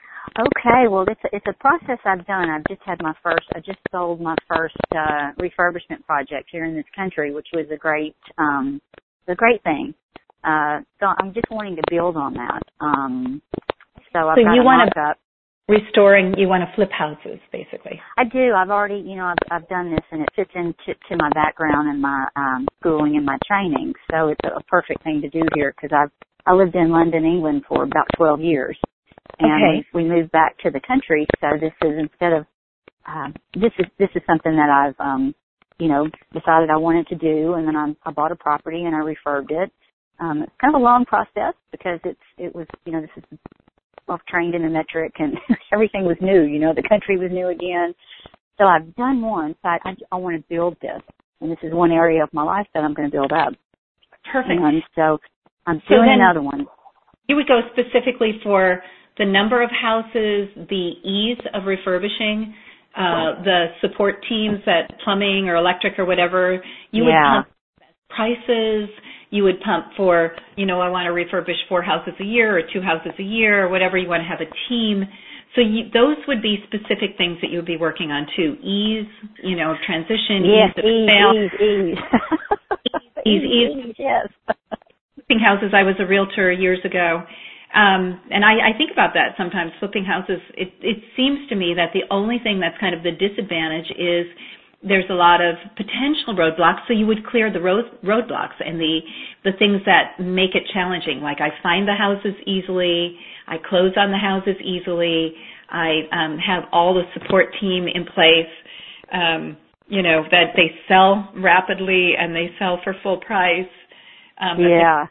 [SPEAKER 3] Okay, well, it's a, it's a process I've done. I've just had my first, I just sold my first uh, refurbishment project here in this country, which was a great, um, a great thing. Uh, so I'm just wanting to build on that. Um, so I've
[SPEAKER 1] so
[SPEAKER 3] got
[SPEAKER 1] you
[SPEAKER 3] a
[SPEAKER 1] want
[SPEAKER 3] mock-up.
[SPEAKER 1] Restoring, you want to flip houses, basically.
[SPEAKER 3] I do. I've already, you know, I've, I've done this, and it fits into to my background and my um, schooling and my training. So it's a, a perfect thing to do here because I've I lived in London, England for about twelve years. And
[SPEAKER 1] okay.
[SPEAKER 3] we, we moved back to the country, so this is instead of uh, this is this is something that I've um, you know decided I wanted to do, and then I, I bought a property and I refurbed it. Um, it's kind of a long process because it's it was you know this is I've trained in the metric and everything was new. You know the country was new again, so I've done one. So I I, I want to build this, and this is one area of my life that I'm going to build up.
[SPEAKER 1] Perfect.
[SPEAKER 3] And so I'm
[SPEAKER 1] so
[SPEAKER 3] doing
[SPEAKER 1] then
[SPEAKER 3] another one.
[SPEAKER 1] You would go specifically for the number of houses, the ease of refurbishing, uh, the support teams at plumbing or electric or whatever. You
[SPEAKER 3] yeah.
[SPEAKER 1] would pump prices. You would pump for, you know, I want to refurbish four houses a year or two houses a year or whatever. You want to have a team. So you, those would be specific things that you would be working on too. Ease, you know, transition,
[SPEAKER 3] yes,
[SPEAKER 1] ease of
[SPEAKER 3] ease,
[SPEAKER 1] sale.
[SPEAKER 3] Ease, ease,
[SPEAKER 1] ease. ease, ease,
[SPEAKER 3] ease, yes.
[SPEAKER 1] Flipping houses, I was a realtor years ago. Um, and I, I think about that sometimes, flipping houses. It, it seems to me that the only thing that's kind of the disadvantage is there's a lot of potential roadblocks, so you would clear the road, roadblocks and the, the things that make it challenging. Like I find the houses easily, I close on the houses easily, I um, have all the support team in place, um, you know, that they sell rapidly and they sell for full price. Um,
[SPEAKER 3] yeah.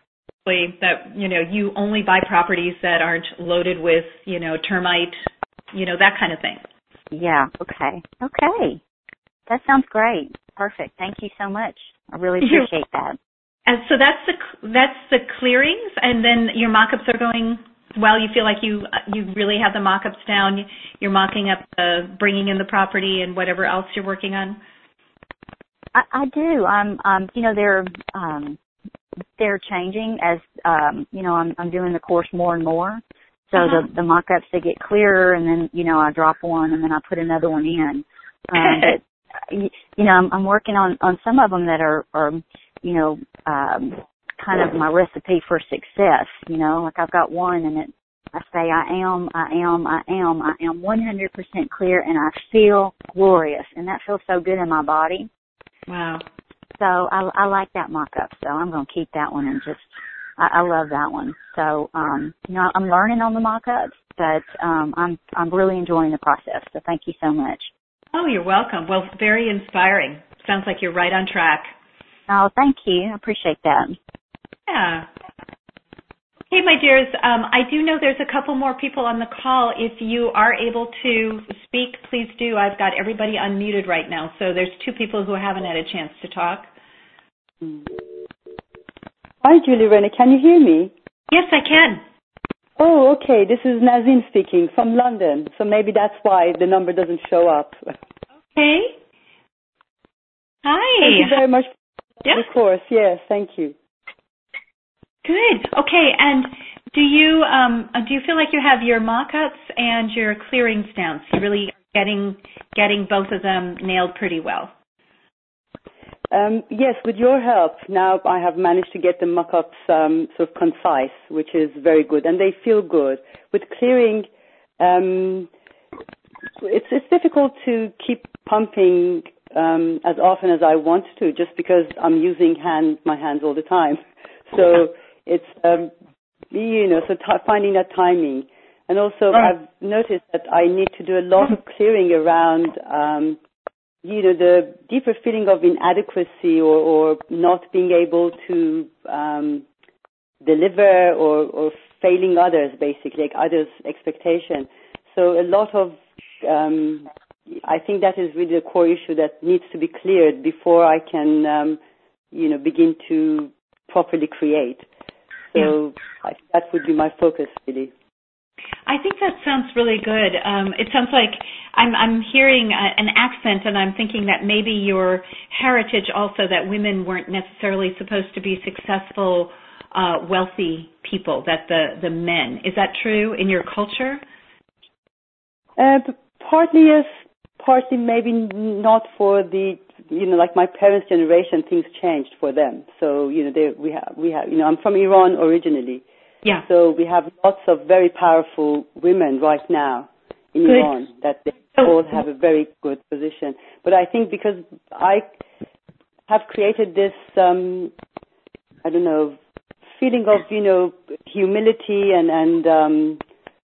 [SPEAKER 1] That, you know, you only buy properties that aren't loaded with, you know, termite, you know, that kind of thing.
[SPEAKER 3] Yeah. Okay. Okay. That sounds great. Perfect. Thank you so much. I really appreciate that.
[SPEAKER 1] And so that's the that's the clearings, and then your mock-ups are going well. You feel like you you really have the mock-ups down. You're mocking up the bringing in the property and whatever else you're working on.
[SPEAKER 3] I, I do. I'm, um, you know, they're um, they're changing as um, you know. I'm I'm doing the course more and more. So uh-huh. the the mock-ups, they get clearer, and then you know I drop one, and then I put another one in. Um, but, you know, I'm, I'm working on, on some of them that are, are you know, um, kind of my recipe for success. You know, like I've got one, and it, I say I am, I am, I am, I am one hundred percent clear, and I feel glorious, and that feels so good in my body.
[SPEAKER 1] Wow.
[SPEAKER 3] So I, I like that mock-up, so I'm going to keep that one and just, I, I love that one. So, um, you know, I'm learning on the mock-ups, but um, I'm I'm really enjoying the process, so thank you so much.
[SPEAKER 1] Oh, you're welcome. Well, very inspiring. Sounds like you're right on track.
[SPEAKER 3] Oh, thank you. I appreciate that.
[SPEAKER 1] Yeah. Okay, my dears, um, I do know there's a couple more people on the call. If you are able to speak, please do. I've got everybody unmuted right now, so there's two people who haven't had a chance to talk.
[SPEAKER 9] Hi, Julie Rennie. Can you hear me?
[SPEAKER 1] Yes, I can.
[SPEAKER 9] Oh, okay. This is Nazim speaking from London, so maybe that's why the number doesn't show up.
[SPEAKER 1] Okay. Hi.
[SPEAKER 9] Thank you very much for
[SPEAKER 1] yeah.
[SPEAKER 9] the course. Yes, thank you.
[SPEAKER 1] Good. Okay, and do you um, do you feel like you have your mock-ups and your clearings down? So you're really getting getting both of them nailed pretty well.
[SPEAKER 9] Um, yes, with your help, now I have managed to get the mock-ups um, sort of concise, which is very good, and they feel good. With clearing, um, it's, it's difficult to keep pumping um, as often as I want to, just because I'm using hand, my hands all the time. So it's, um, you know, so t- finding that timing. And also I've noticed that I need to do a lot of clearing around um, you know, the deeper feeling of inadequacy or, or not being able to um, deliver or, or failing others, basically, like others' expectation. So a lot of, um, I think that is really the core issue that needs to be cleared before I can, um, you know, begin to properly create. So yeah. I, that would be my focus, really.
[SPEAKER 1] I think that sounds really good. Um, it sounds like I'm, I'm hearing a, an accent, and I'm thinking that maybe your heritage also, that women weren't necessarily supposed to be successful, uh, wealthy people, that the, the men. Is that true in your culture?
[SPEAKER 9] Uh, partly yes, partly maybe not for the, you know, like my parents' generation, things changed for them. So, you know, they, we have, we have, you know, I'm from Iran originally.
[SPEAKER 1] Yeah.
[SPEAKER 9] So we have lots of very powerful women right now in
[SPEAKER 1] good.
[SPEAKER 9] Iran that they all have a very good position. But I think because I have created this, um, I don't know, feeling of, you know, humility and, and um,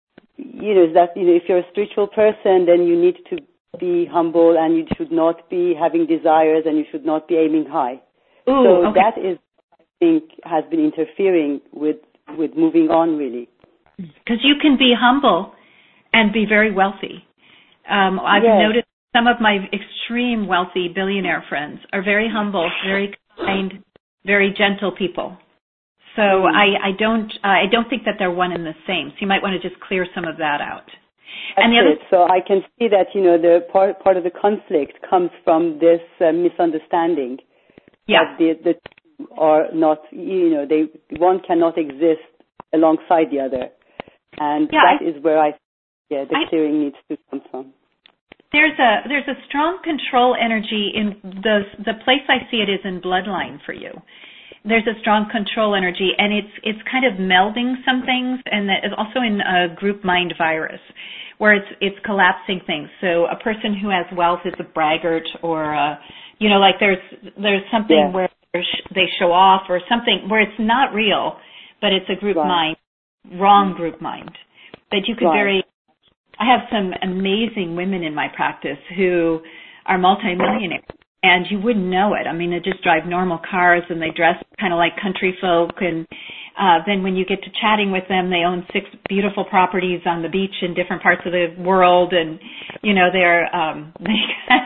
[SPEAKER 9] you know, that, you know, if you're a spiritual person, then you need to be humble and you should not be having desires and you should not be aiming high.
[SPEAKER 1] Ooh,
[SPEAKER 9] so
[SPEAKER 1] okay.
[SPEAKER 9] that is, I think, has been interfering with with moving on, really.
[SPEAKER 1] Because you can be humble and be very wealthy. Um, I've
[SPEAKER 9] yes.
[SPEAKER 1] noticed some of my extreme wealthy billionaire friends are very humble, very kind, very gentle people. So mm. I, I don't I don't think that they're one and the same. So you might want to just clear some of that out.
[SPEAKER 9] That's
[SPEAKER 1] and the other
[SPEAKER 9] it. So I can see that, you know, the part part of the conflict comes from this uh, misunderstanding.
[SPEAKER 1] Yeah.
[SPEAKER 9] That the, the are not, you know, they one cannot exist alongside the other, and
[SPEAKER 1] yeah,
[SPEAKER 9] that
[SPEAKER 1] I,
[SPEAKER 9] is where I, yeah, the
[SPEAKER 1] I,
[SPEAKER 9] clearing needs to come from.
[SPEAKER 1] There's a there's a strong control energy in the the place I see it is in bloodline for you. There's a strong control energy, and it's it's kind of melding some things, and that is also in a group mind virus, where it's it's collapsing things. So a person who has wealth is a braggart, or a, you know, like there's there's something yeah. where they show off, or something where it's not real, but it's a group
[SPEAKER 9] right.
[SPEAKER 1] mind, wrong group mind. That you could
[SPEAKER 9] right.
[SPEAKER 1] very. I have some amazing women in my practice who are multimillionaires, and you wouldn't know it. I mean, they just drive normal cars, and they dress kind of like country folk, and uh, then when you get to chatting with them, they own six beautiful properties on the beach in different parts of the world, and, you know, they're, um, they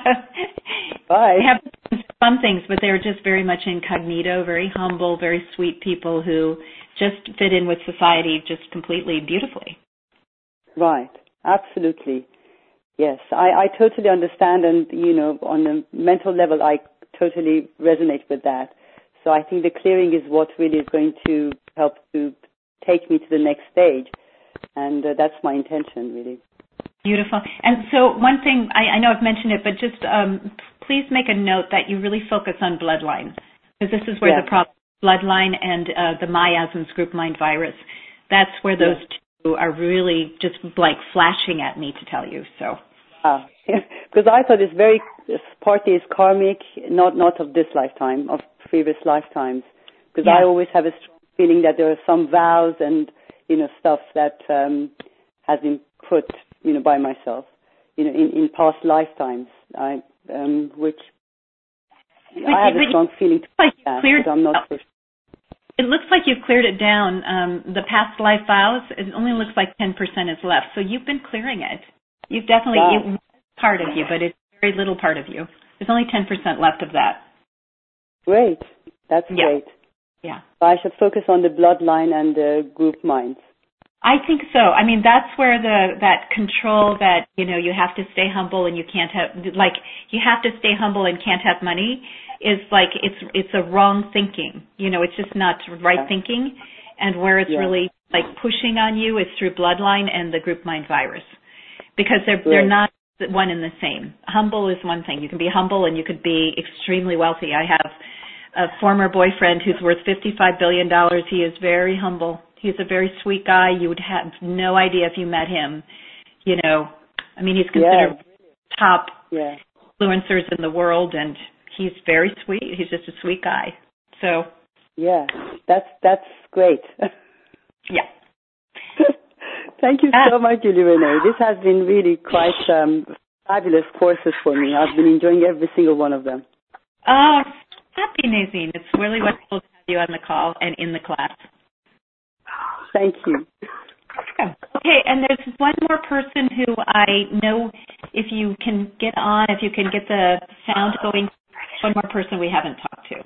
[SPEAKER 9] Bye.
[SPEAKER 1] have some things, but they're just very much incognito, very humble, very sweet people who just fit in with society just completely beautifully.
[SPEAKER 9] Right. Absolutely. Yes, I, I totally understand, and, you know, on the mental level, I totally resonate with that. So I think the clearing is what really is going to help to take me to the next stage, and uh, that's my intention, really.
[SPEAKER 1] Beautiful. And so one thing, I, I know I've mentioned it, but just um, please make a note that you really focus on bloodline, because this is where yeah. the problem, bloodline and uh, the miasms, group mind virus, that's where those yeah. two are really just like flashing at me to tell you. So,
[SPEAKER 9] ah, because I thought it's very partly is karmic, not not of this lifetime, of previous lifetimes. Because yeah. I always have a strong feeling that there are some vows and, you know, stuff that um, has been put, you know, by myself, you know, in, in past lifetimes. I um, which but, I have a strong feeling to
[SPEAKER 1] like
[SPEAKER 9] that,
[SPEAKER 1] cleared,
[SPEAKER 9] but I'm not so sure.
[SPEAKER 1] It looks like you've cleared it down. Um, the past life vows, it only looks like ten percent is left. So you've been clearing it. You've definitely,
[SPEAKER 9] wow.
[SPEAKER 1] it's part of you, but it's very little part of you. There's only ten percent left of that.
[SPEAKER 9] Great. That's
[SPEAKER 1] yeah.
[SPEAKER 9] great.
[SPEAKER 1] Yeah.
[SPEAKER 9] So I should focus on the bloodline and the group minds.
[SPEAKER 1] I think so. I mean, that's where the that control that, you know, you have to stay humble and you can't have, like, you have to stay humble and can't have money is like, it's it's a wrong thinking. You know, it's just not right yeah. thinking. And where it's yeah. really, like, pushing on you is through bloodline and the group mind virus. Because they're, they're not one and the same. Humble is one thing. You can be humble and you could be extremely wealthy. I have a former boyfriend who's worth fifty-five billion dollars. He is very humble. He's a very sweet guy. You would have no idea if you met him. You know, I mean, he's considered yeah. top yeah. influencers in the world, and he's very sweet. He's just a sweet guy. So
[SPEAKER 9] yeah, that's that's great.
[SPEAKER 1] Yeah.
[SPEAKER 9] Thank you so much, Julie Renee. This has been really quite um, fabulous courses for me. I've been enjoying every single one of them.
[SPEAKER 1] Oh, happy, Nazine. It's really wonderful to have you on the call and in the class.
[SPEAKER 9] Thank you.
[SPEAKER 1] Okay, and there's one more person who I know if you can get on, if you can get the sound going, one more person we haven't talked to.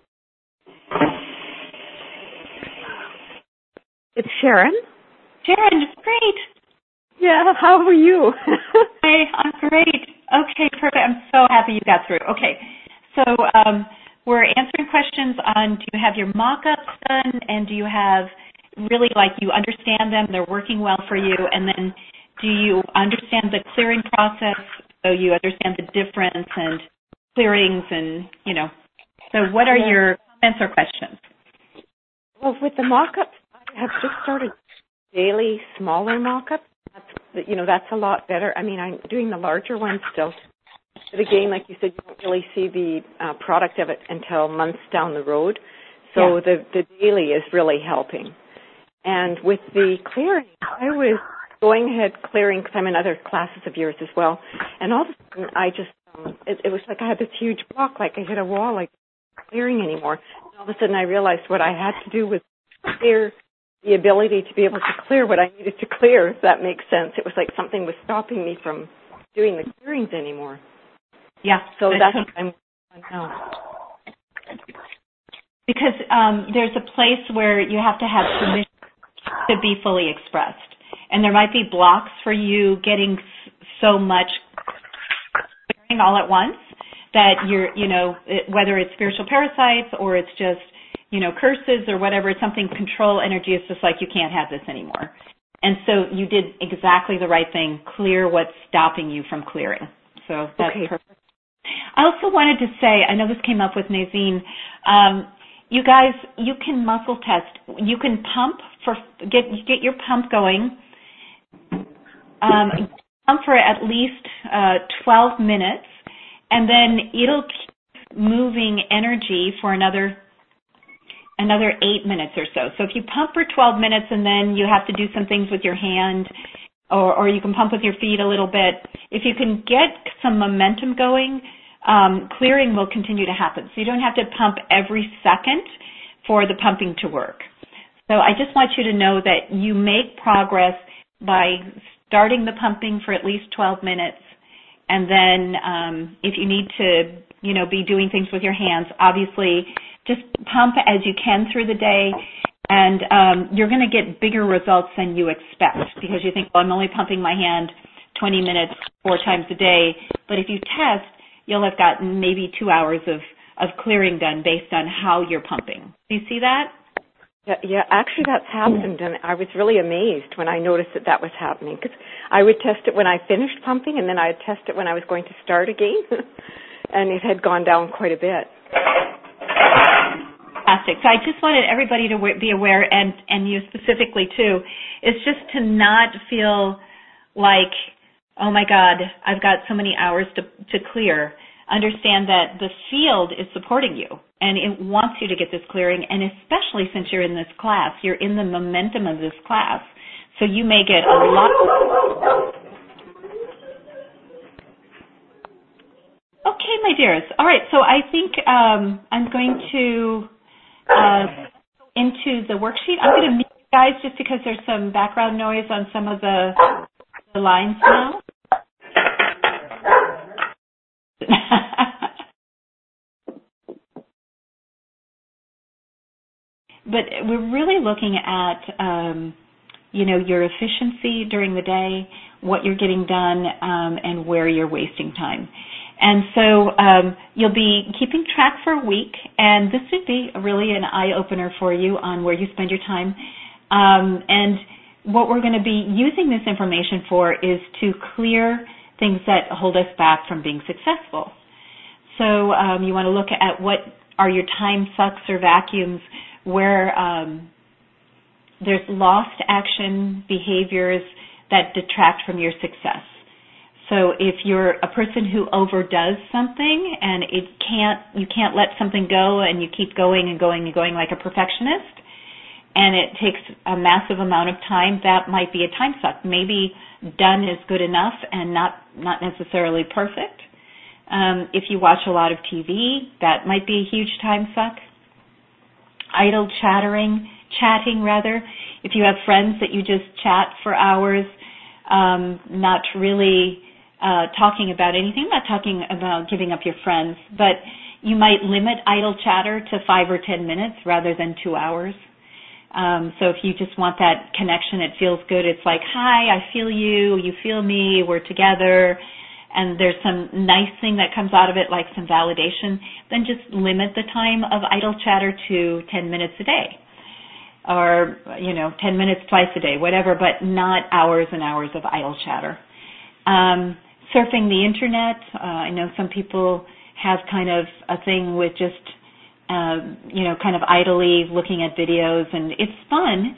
[SPEAKER 8] It's Sharon.
[SPEAKER 1] Sharon, it's great.
[SPEAKER 8] Yeah, how are you?
[SPEAKER 1] Hey, I'm great. Okay, perfect. I'm so happy you got through. Okay, so um, we're answering questions on do you have your mock-ups done, and do you have really, like, you understand them, they're working well for you, and then do you understand the clearing process, so you understand the difference and clearings and, you know. So what are yeah. your comments or questions?
[SPEAKER 8] Well, with the mock-ups, I have just started daily smaller mock-ups. That's, you know, that's a lot better. I mean, I'm doing the larger ones still. But again, like you said, you don't really see the uh, product of it until months down the road. So yeah. the, the daily is really helping. And with the clearing, I was going ahead clearing because I'm in other classes of yours as well. And all of a sudden, I just, um, it, it was like I had this huge block, like I hit a wall, like clearing anymore. And all of a sudden, I realized what I had to do was clear the ability to be able to clear what I needed to clear, if that makes sense. It was like something was stopping me from doing the clearings anymore.
[SPEAKER 1] Yeah.
[SPEAKER 8] So that's what I'm on now.
[SPEAKER 1] Because um, there's a place where you have to have permission to be fully expressed. And there might be blocks for you getting so much clearing all at once that you're, you know, it, whether it's spiritual parasites or it's just, you know, curses or whatever, it's something control energy is just like you can't have this anymore. And so you did exactly the right thing, clear what's stopping you from clearing. So that's
[SPEAKER 8] okay.
[SPEAKER 1] perfect. I also wanted to say, I know this came up with Nazine, um, you guys, you can muscle test. You can pump for get get your pump going. Um, pump for at least uh, twelve minutes, and then it'll keep moving energy for another another eight minutes or so. So if you pump for twelve minutes, and then you have to do some things with your hand, or or you can pump with your feet a little bit. If you can get some momentum going, Um, clearing will continue to happen. So you don't have to pump every second for the pumping to work. So I just want you to know that you make progress by starting the pumping for at least twelve minutes. And then um, if you need to, you know, be doing things with your hands, obviously just pump as you can through the day. And um, you're going to get bigger results than you expect because you think, well, I'm only pumping my hand twenty minutes four times a day. But if you test, you'll have gotten maybe two hours of, of clearing done based on how you're pumping. Do you see that?
[SPEAKER 8] Yeah, yeah, actually that's happened, and I was really amazed when I noticed that that was happening, because I would test it when I finished pumping, and then I'd test it when I was going to start again, and it had gone down quite a bit.
[SPEAKER 1] Fantastic. So I just wanted everybody to be aware, and, and you specifically too, is just to not feel like, oh my God, I've got so many hours to, to clear. Understand that the field is supporting you and it wants you to get this clearing, and especially since you're in this class, you're in the momentum of this class. So you may get a lot. Okay, my dearest. All right, so I think um, I'm going to uh, into the worksheet. I'm going to mute you guys just because there's some background noise on some of the, the lines now. But we're really looking at, um, you know, your efficiency during the day, what you're getting done, um, and where you're wasting time. And so um, you'll be keeping track for a week, and this would be really an eye-opener for you on where you spend your time. Um, and what we're going to be using this information for is to clear things that hold us back from being successful. So um, you want to look at what are your time sucks or vacuums where um, there's lost action behaviors that detract from your success. So if you're a person who overdoes something and it can't, you can't let something go and you keep going and going and going like a perfectionist, and it takes a massive amount of time, that might be a time suck. Maybe done is good enough and not, not necessarily perfect. Um, if you watch a lot of T V, that might be a huge time suck. Idle chattering, chatting rather. If you have friends that you just chat for hours, um, not really uh, talking about anything. I'm not talking about giving up your friends, but you might limit idle chatter to five or ten minutes rather than two hours. Um, so if you just want that connection, it feels good. It's like, hi, I feel you, you feel me, we're together, and there's some nice thing that comes out of it, like some validation, then just limit the time of idle chatter to ten minutes a day. Or, you know, ten minutes twice a day, whatever, but not hours and hours of idle chatter. Um, surfing the internet, uh, I know some people have kind of a thing with just, uh, you know, kind of idly looking at videos, and it's fun,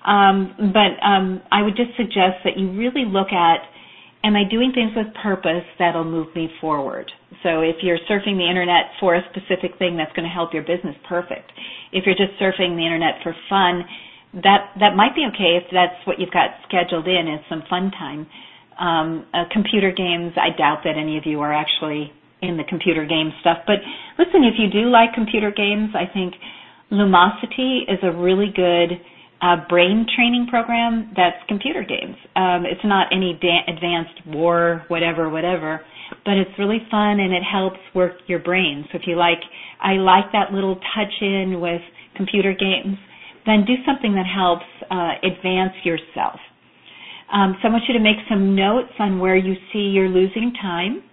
[SPEAKER 1] um, but um, I would just suggest that you really look at, am I doing things with purpose that'll move me forward? So if you're surfing the internet for a specific thing that's going to help your business, perfect. If you're just surfing the internet for fun, that that might be okay if that's what you've got scheduled in, is some fun time. Um, uh, computer games, I doubt that any of you are actually in the computer game stuff. But listen, if you do like computer games, I think Lumosity is a really good uh, brain training program that's computer games. Um, it's not any da- advanced war, whatever, whatever, but it's really fun and it helps work your brain. So if you like, I like that little touch in with computer games, then do something that helps uh, advance yourself. Um, so I want you to make some notes on where you see you're losing time.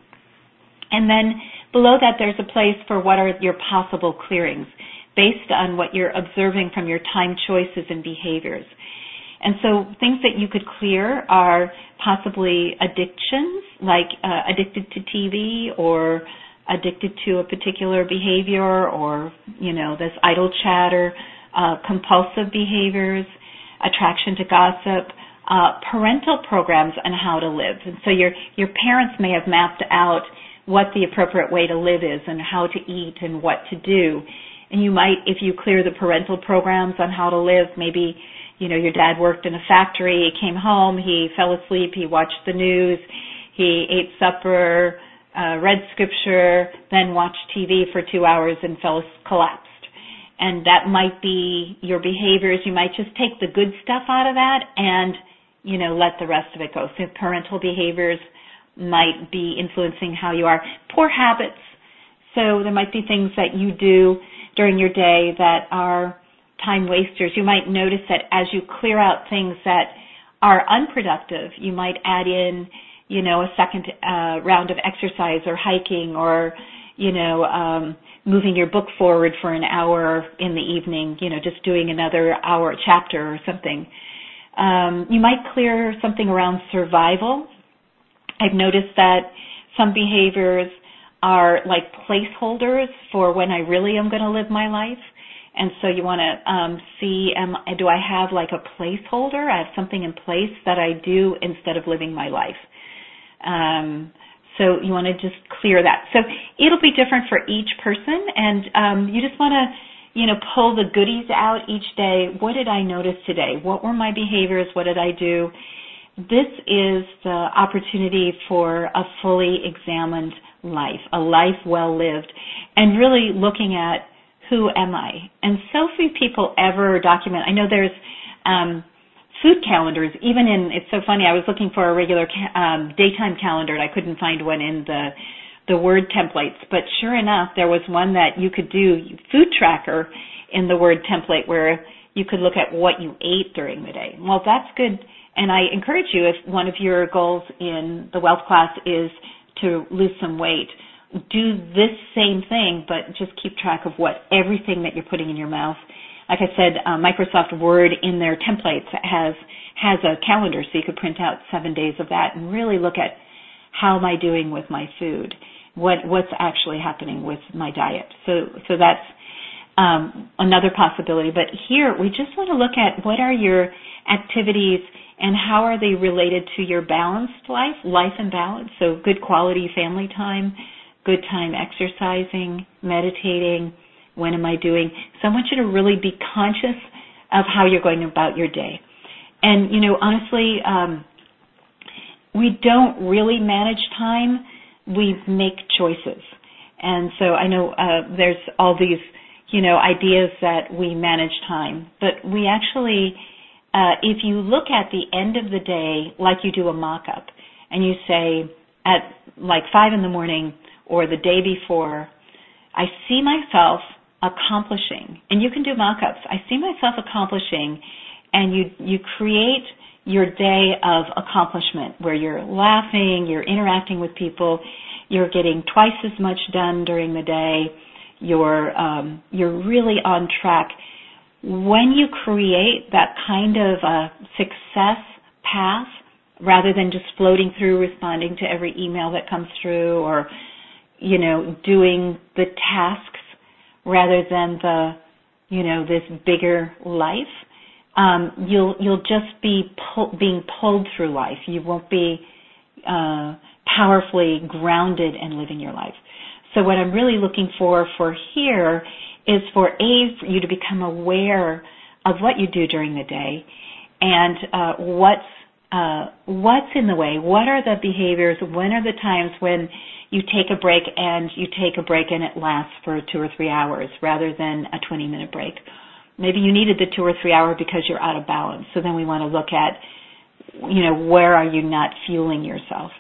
[SPEAKER 1] And then below that, there's a place for what are your possible clearings based on what you're observing from your time choices and behaviors. And so things that you could clear are possibly addictions, like uh, addicted to T V or addicted to a particular behavior, or, you know, this idle chatter, uh, compulsive behaviors, attraction to gossip, uh, parental programs on how to live. And so your your parents may have mapped out what the appropriate way to live is and how to eat and what to do. And you might, if you clear the parental programs on how to live, maybe, you know, your dad worked in a factory, he came home, he fell asleep, he watched the news, he ate supper, uh, read scripture, then watched T V for two hours and fell collapsed. And that might be your behaviors. You might just take the good stuff out of that and, you know, let the rest of it go. So parental behaviors might be influencing how you are. Poor habits. So there might be things that you do during your day that are time wasters. You might notice that as you clear out things that are unproductive, you might add in, you know, a second uh, round of exercise or hiking or, you know, um, moving your book forward for an hour in the evening, you know, just doing another hour chapter or something. Um, you might clear something around survival. I've noticed that some behaviors are like placeholders for when I really am going to live my life. And so you want to um, see, um, do I have like a placeholder? I have something in place that I do instead of living my life. Um, so you want to just clear that. So it'll be different for each person, and um, you just want to, you know, pull the goodies out each day. What did I notice today? What were my behaviors? What did I do? This is the opportunity for a fully examined life, a life well lived, and really looking at who am I? And so few people ever document. I know there's um, food calendars, even in, it's so funny, I was looking for a regular ca- um, daytime calendar and I couldn't find one in the the Word templates, but sure enough, there was one that you could do, food tracker in the Word template, where you could look at what you ate during the day. Well, that's good. And I encourage you, if one of your goals in the wealth class is to lose some weight, do this same thing, but just keep track of what everything that you're putting in your mouth. Like I said, uh, Microsoft Word in their templates has has a calendar, so you could print out seven days of that and really look at how am I doing with my food? What what's actually happening with my diet? So so that's um, another possibility. But here we just want to look at what are your activities and how are they related to your balanced life, life and balance. So good quality family time, good time exercising, meditating. When am I doing? So I want you to really be conscious of how you're going about your day. And, you know, honestly, um, we don't really manage time. We make choices. And so I know uh, there's all these, you know, ideas that we manage time. But we actually, uh, if you look at the end of the day, like you do a mock-up, and you say at like five in the morning or the day before, I see myself accomplishing, and you can do mock-ups, I see myself accomplishing, and you you create your day of accomplishment where you're laughing, you're interacting with people, you're getting twice as much done during the day, you're um, you're really on track. When you create that kind of a success path, rather than just floating through responding to every email that comes through, or you know doing the tasks rather than the, you know, this bigger life, um, you'll you'll just be pull, being pulled through life. You won't be uh, powerfully grounded and living your life. So what I'm really looking for for here is for A, for you to become aware of what you do during the day, and uh, what's uh, what's in the way. What are the behaviors? When are the times when you take a break and you take a break and it lasts for two or three hours rather than a twenty-minute break? Maybe you needed the two or three hour because you're out of balance. So then we want to look at, you know, where are you not fueling yourself?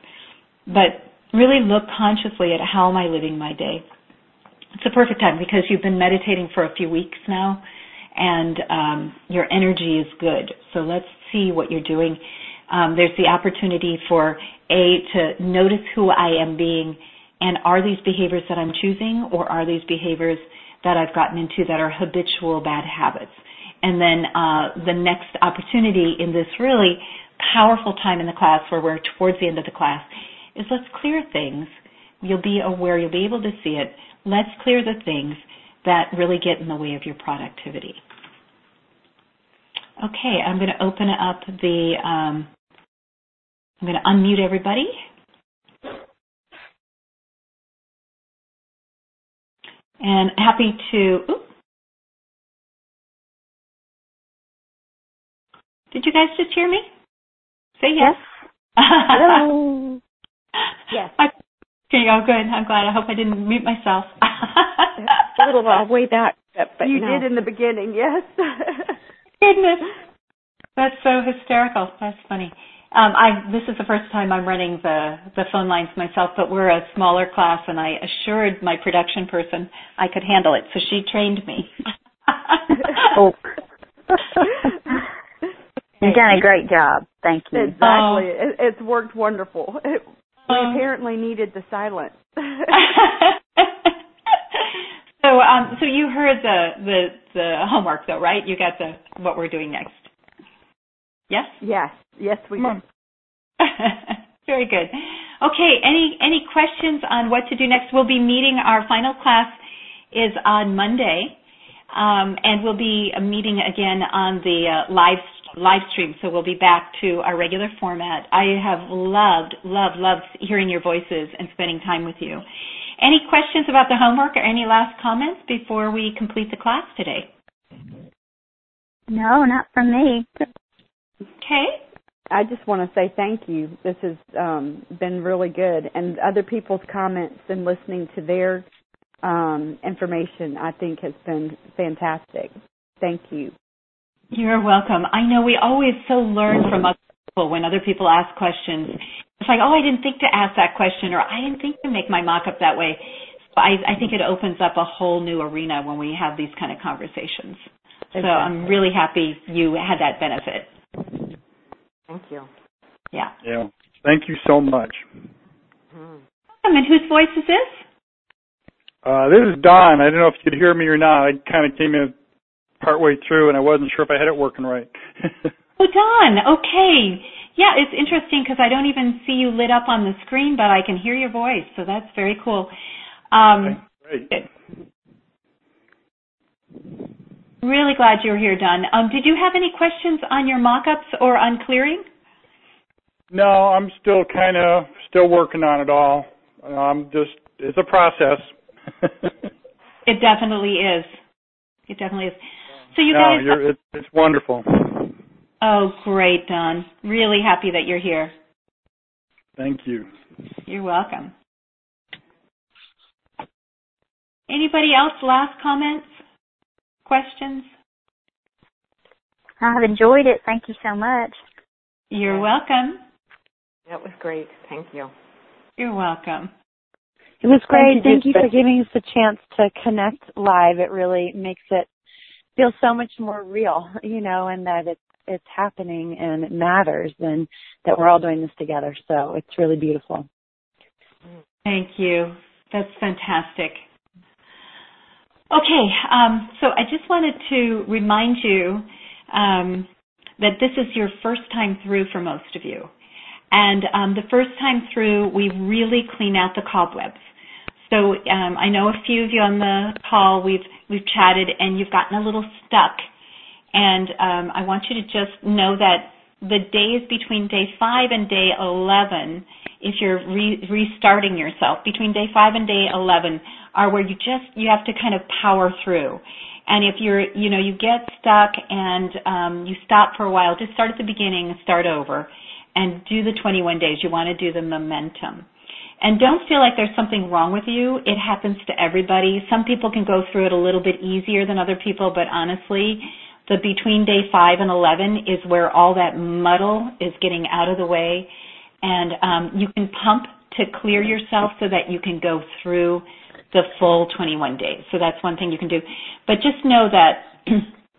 [SPEAKER 1] But really look consciously at how am I living my day. It's a perfect time because you've been meditating for a few weeks now and um, your energy is good. So let's see what you're doing. Um, there's the opportunity for A, to notice who I am being, and are these behaviors that I'm choosing, or are these behaviors that I've gotten into that are habitual bad habits? And then uh, the next opportunity in this really powerful time in the class, where we're towards the end of the class, is let's clear things. You'll be aware, you'll be able to see it. Let's clear the things that really get in the way of your productivity. Okay, I'm going to open up the... Um, I'm going to unmute everybody. And happy to, oops. Did you guys just hear me? Say yes.
[SPEAKER 4] Hello. Yes.
[SPEAKER 1] Okay, oh good. I'm glad. I hope I didn't mute myself.
[SPEAKER 4] A little while way back. But
[SPEAKER 7] you
[SPEAKER 4] no.
[SPEAKER 7] did in the beginning, yes.
[SPEAKER 1] Goodness. That's so hysterical. That's funny. Um, I, this is the first time I'm running the, the phone lines myself, but we're a smaller class, and I assured my production person I could handle it, so she trained me.
[SPEAKER 3] Oh. You've done a great job. Thank you.
[SPEAKER 7] Exactly.
[SPEAKER 1] Oh.
[SPEAKER 7] It, it's worked wonderful. It, we
[SPEAKER 1] oh.
[SPEAKER 7] apparently needed the silence.
[SPEAKER 1] so, um, so you heard the, the the homework, though, right? You got the what we're doing next. Yes?
[SPEAKER 7] Yes. Yes, we did.
[SPEAKER 1] Very good. Okay, any any questions on what to do next? We'll be meeting, our final class is on Monday, um, and we'll be meeting again on the uh, live live stream, so we'll be back to our regular format. I have loved, loved, loved hearing your voices and spending time with you. Any questions about the homework or any last comments before we complete the class today?
[SPEAKER 3] No, not from me.
[SPEAKER 1] Okay.
[SPEAKER 7] I just want to say thank you. This has um, been really good. And other people's comments and listening to their um, information, I think, has been fantastic. Thank you.
[SPEAKER 1] You're welcome. I know we always so learn from other people when other people ask questions. It's like, oh, I didn't think to ask that question, or I didn't think to make my mock-up that way. So I, I think it opens up a whole new arena when we have these kind of conversations. Exactly. So I'm really happy you had that benefit.
[SPEAKER 2] Thank you.
[SPEAKER 1] Yeah.
[SPEAKER 10] Yeah. Thank you so much.
[SPEAKER 1] Mm. And whose voice is this?
[SPEAKER 10] Uh, this is Don. I don't know if you could hear me or not. I kind of came in partway through, and I wasn't sure if I had it working right.
[SPEAKER 1] Oh, Don. Okay. Yeah, it's interesting because I don't even see you lit up on the screen, but I can hear your voice, so that's very cool. Um,
[SPEAKER 10] Great.
[SPEAKER 1] Really glad you were here, Don. Um, did you have any questions on your mock-ups or on clearing?
[SPEAKER 10] No, I'm still kind of still working on it all. I'm just, it's a process.
[SPEAKER 1] It definitely is. It definitely is. So you
[SPEAKER 10] no,
[SPEAKER 1] guys.
[SPEAKER 10] You're, it, it's wonderful.
[SPEAKER 1] Oh, great, Don. Really happy that you're here.
[SPEAKER 10] Thank you.
[SPEAKER 1] You're welcome. Anybody else? Last comments? Questions?
[SPEAKER 3] I've enjoyed it. Thank you so much.
[SPEAKER 1] You're welcome.
[SPEAKER 11] That was great. Thank you.
[SPEAKER 1] You're welcome.
[SPEAKER 4] It was great.
[SPEAKER 11] Thank you,
[SPEAKER 4] Thank you for giving us the chance to connect live. It really makes it feel so much more real, you know, and that it's it's happening and it matters and that we're all doing this together. So it's really beautiful.
[SPEAKER 1] Thank you. That's fantastic. Okay, um, so I just wanted to remind you um, that this is your first time through for most of you. And um, the first time through, we really clean out the cobwebs. So um, I know a few of you on the call, we've we've chatted, and you've gotten a little stuck. And um, I want you to just know that the days between day five and day eleven, if you're re- restarting yourself, between day five and day eleven are where you just, you have to kind of power through. And if you're, you know, you get stuck and um, you stop for a while, just start at the beginning and start over and do the twenty-one days. You want to do the momentum. And don't feel like there's something wrong with you. It happens to everybody. Some people can go through it a little bit easier than other people, but honestly, the between day five and eleven is where all that muddle is getting out of the way. And um, you can pump to clear yourself so that you can go through the full twenty-one days. So that's one thing you can do. But just know that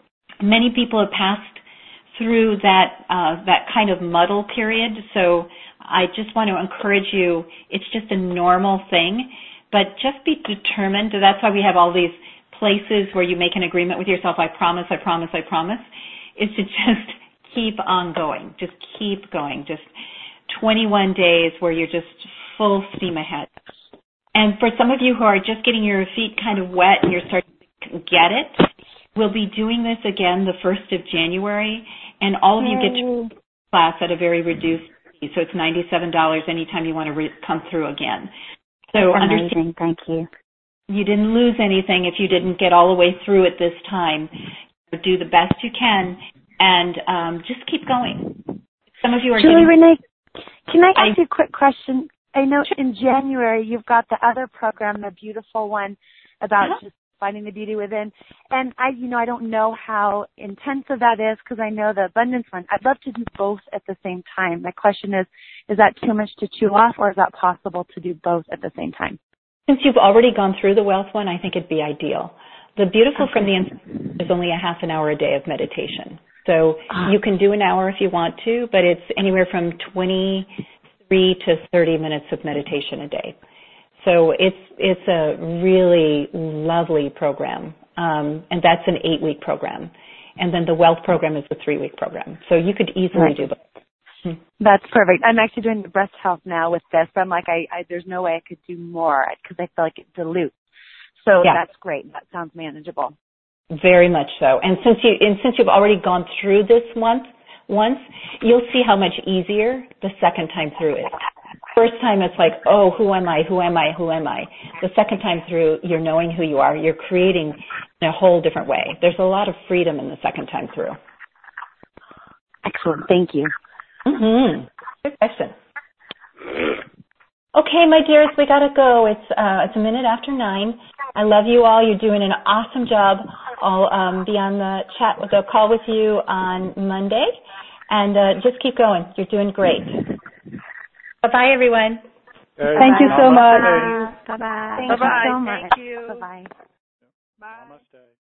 [SPEAKER 1] many people have passed through that uh, that kind of muddle period. So I just want to encourage you, it's just a normal thing, but just be determined. That's why we have all these places where you make an agreement with yourself, I promise, I promise, I promise, is to just keep on going. Just keep going. Just twenty-one days where you're just full steam ahead. And for some of you who are just getting your feet kind of wet and you're starting to get it, we'll be doing this again the first of January, and all of you get your class at a very reduced fee, so it's ninety-seven dollars anytime you want to re- come through again. So
[SPEAKER 3] amazing. Thank you.
[SPEAKER 1] You didn't lose anything if you didn't get all the way through it this time. Do the best you can, and um, just keep going. Some of you are
[SPEAKER 4] Julie
[SPEAKER 1] getting...
[SPEAKER 4] Renee, can I ask
[SPEAKER 1] I,
[SPEAKER 4] you a quick question? I know in January you've got the other program, the beautiful one, about uh-huh. just finding the beauty within. And I, you know, I don't know how intensive that is because I know the abundance one. I'd love to do both at the same time. My question is, is that too much to chew off, or is that possible to do both at the same time?
[SPEAKER 1] Since you've already gone through the wealth one, I think it'd be ideal. The beautiful
[SPEAKER 4] okay.
[SPEAKER 1] from the inside is only a half an hour a day of meditation. So uh, you can do an hour if you want to, but it's anywhere from twenty-three to thirty minutes of meditation a day. So it's it's a really lovely program, um, and that's an eight-week program. And then the wealth program is a three-week program. So you could easily
[SPEAKER 4] right.
[SPEAKER 1] do both.
[SPEAKER 4] That's perfect. I'm actually doing the breast health now with this. I'm like, I, I there's no way I could do more because I feel like it dilutes. So
[SPEAKER 1] yeah.
[SPEAKER 4] that's great. That sounds manageable.
[SPEAKER 1] Very much so. And since you and since you've already gone through this once, once, you'll see how much easier the second time through is. First time it's like, oh, who am I? Who am I? Who am I? The second time through, you're knowing who you are. You're creating in a whole different way. There's a lot of freedom in the second time through.
[SPEAKER 4] Excellent. Thank you.
[SPEAKER 1] Mm-hmm. Good question. Okay, my dears, we gotta go. It's uh, it's a minute after nine. I love you all. You're doing an awesome job. I'll um, be on the chat with the call with you on Monday, and uh, just keep going. You're doing great. Bye bye, everyone.
[SPEAKER 10] Hey,
[SPEAKER 4] Thank you so much.
[SPEAKER 11] Bye bye.
[SPEAKER 4] Thank
[SPEAKER 11] Bye-bye.
[SPEAKER 4] you so much.
[SPEAKER 11] Thank you.
[SPEAKER 4] Bye bye.
[SPEAKER 11] Bye.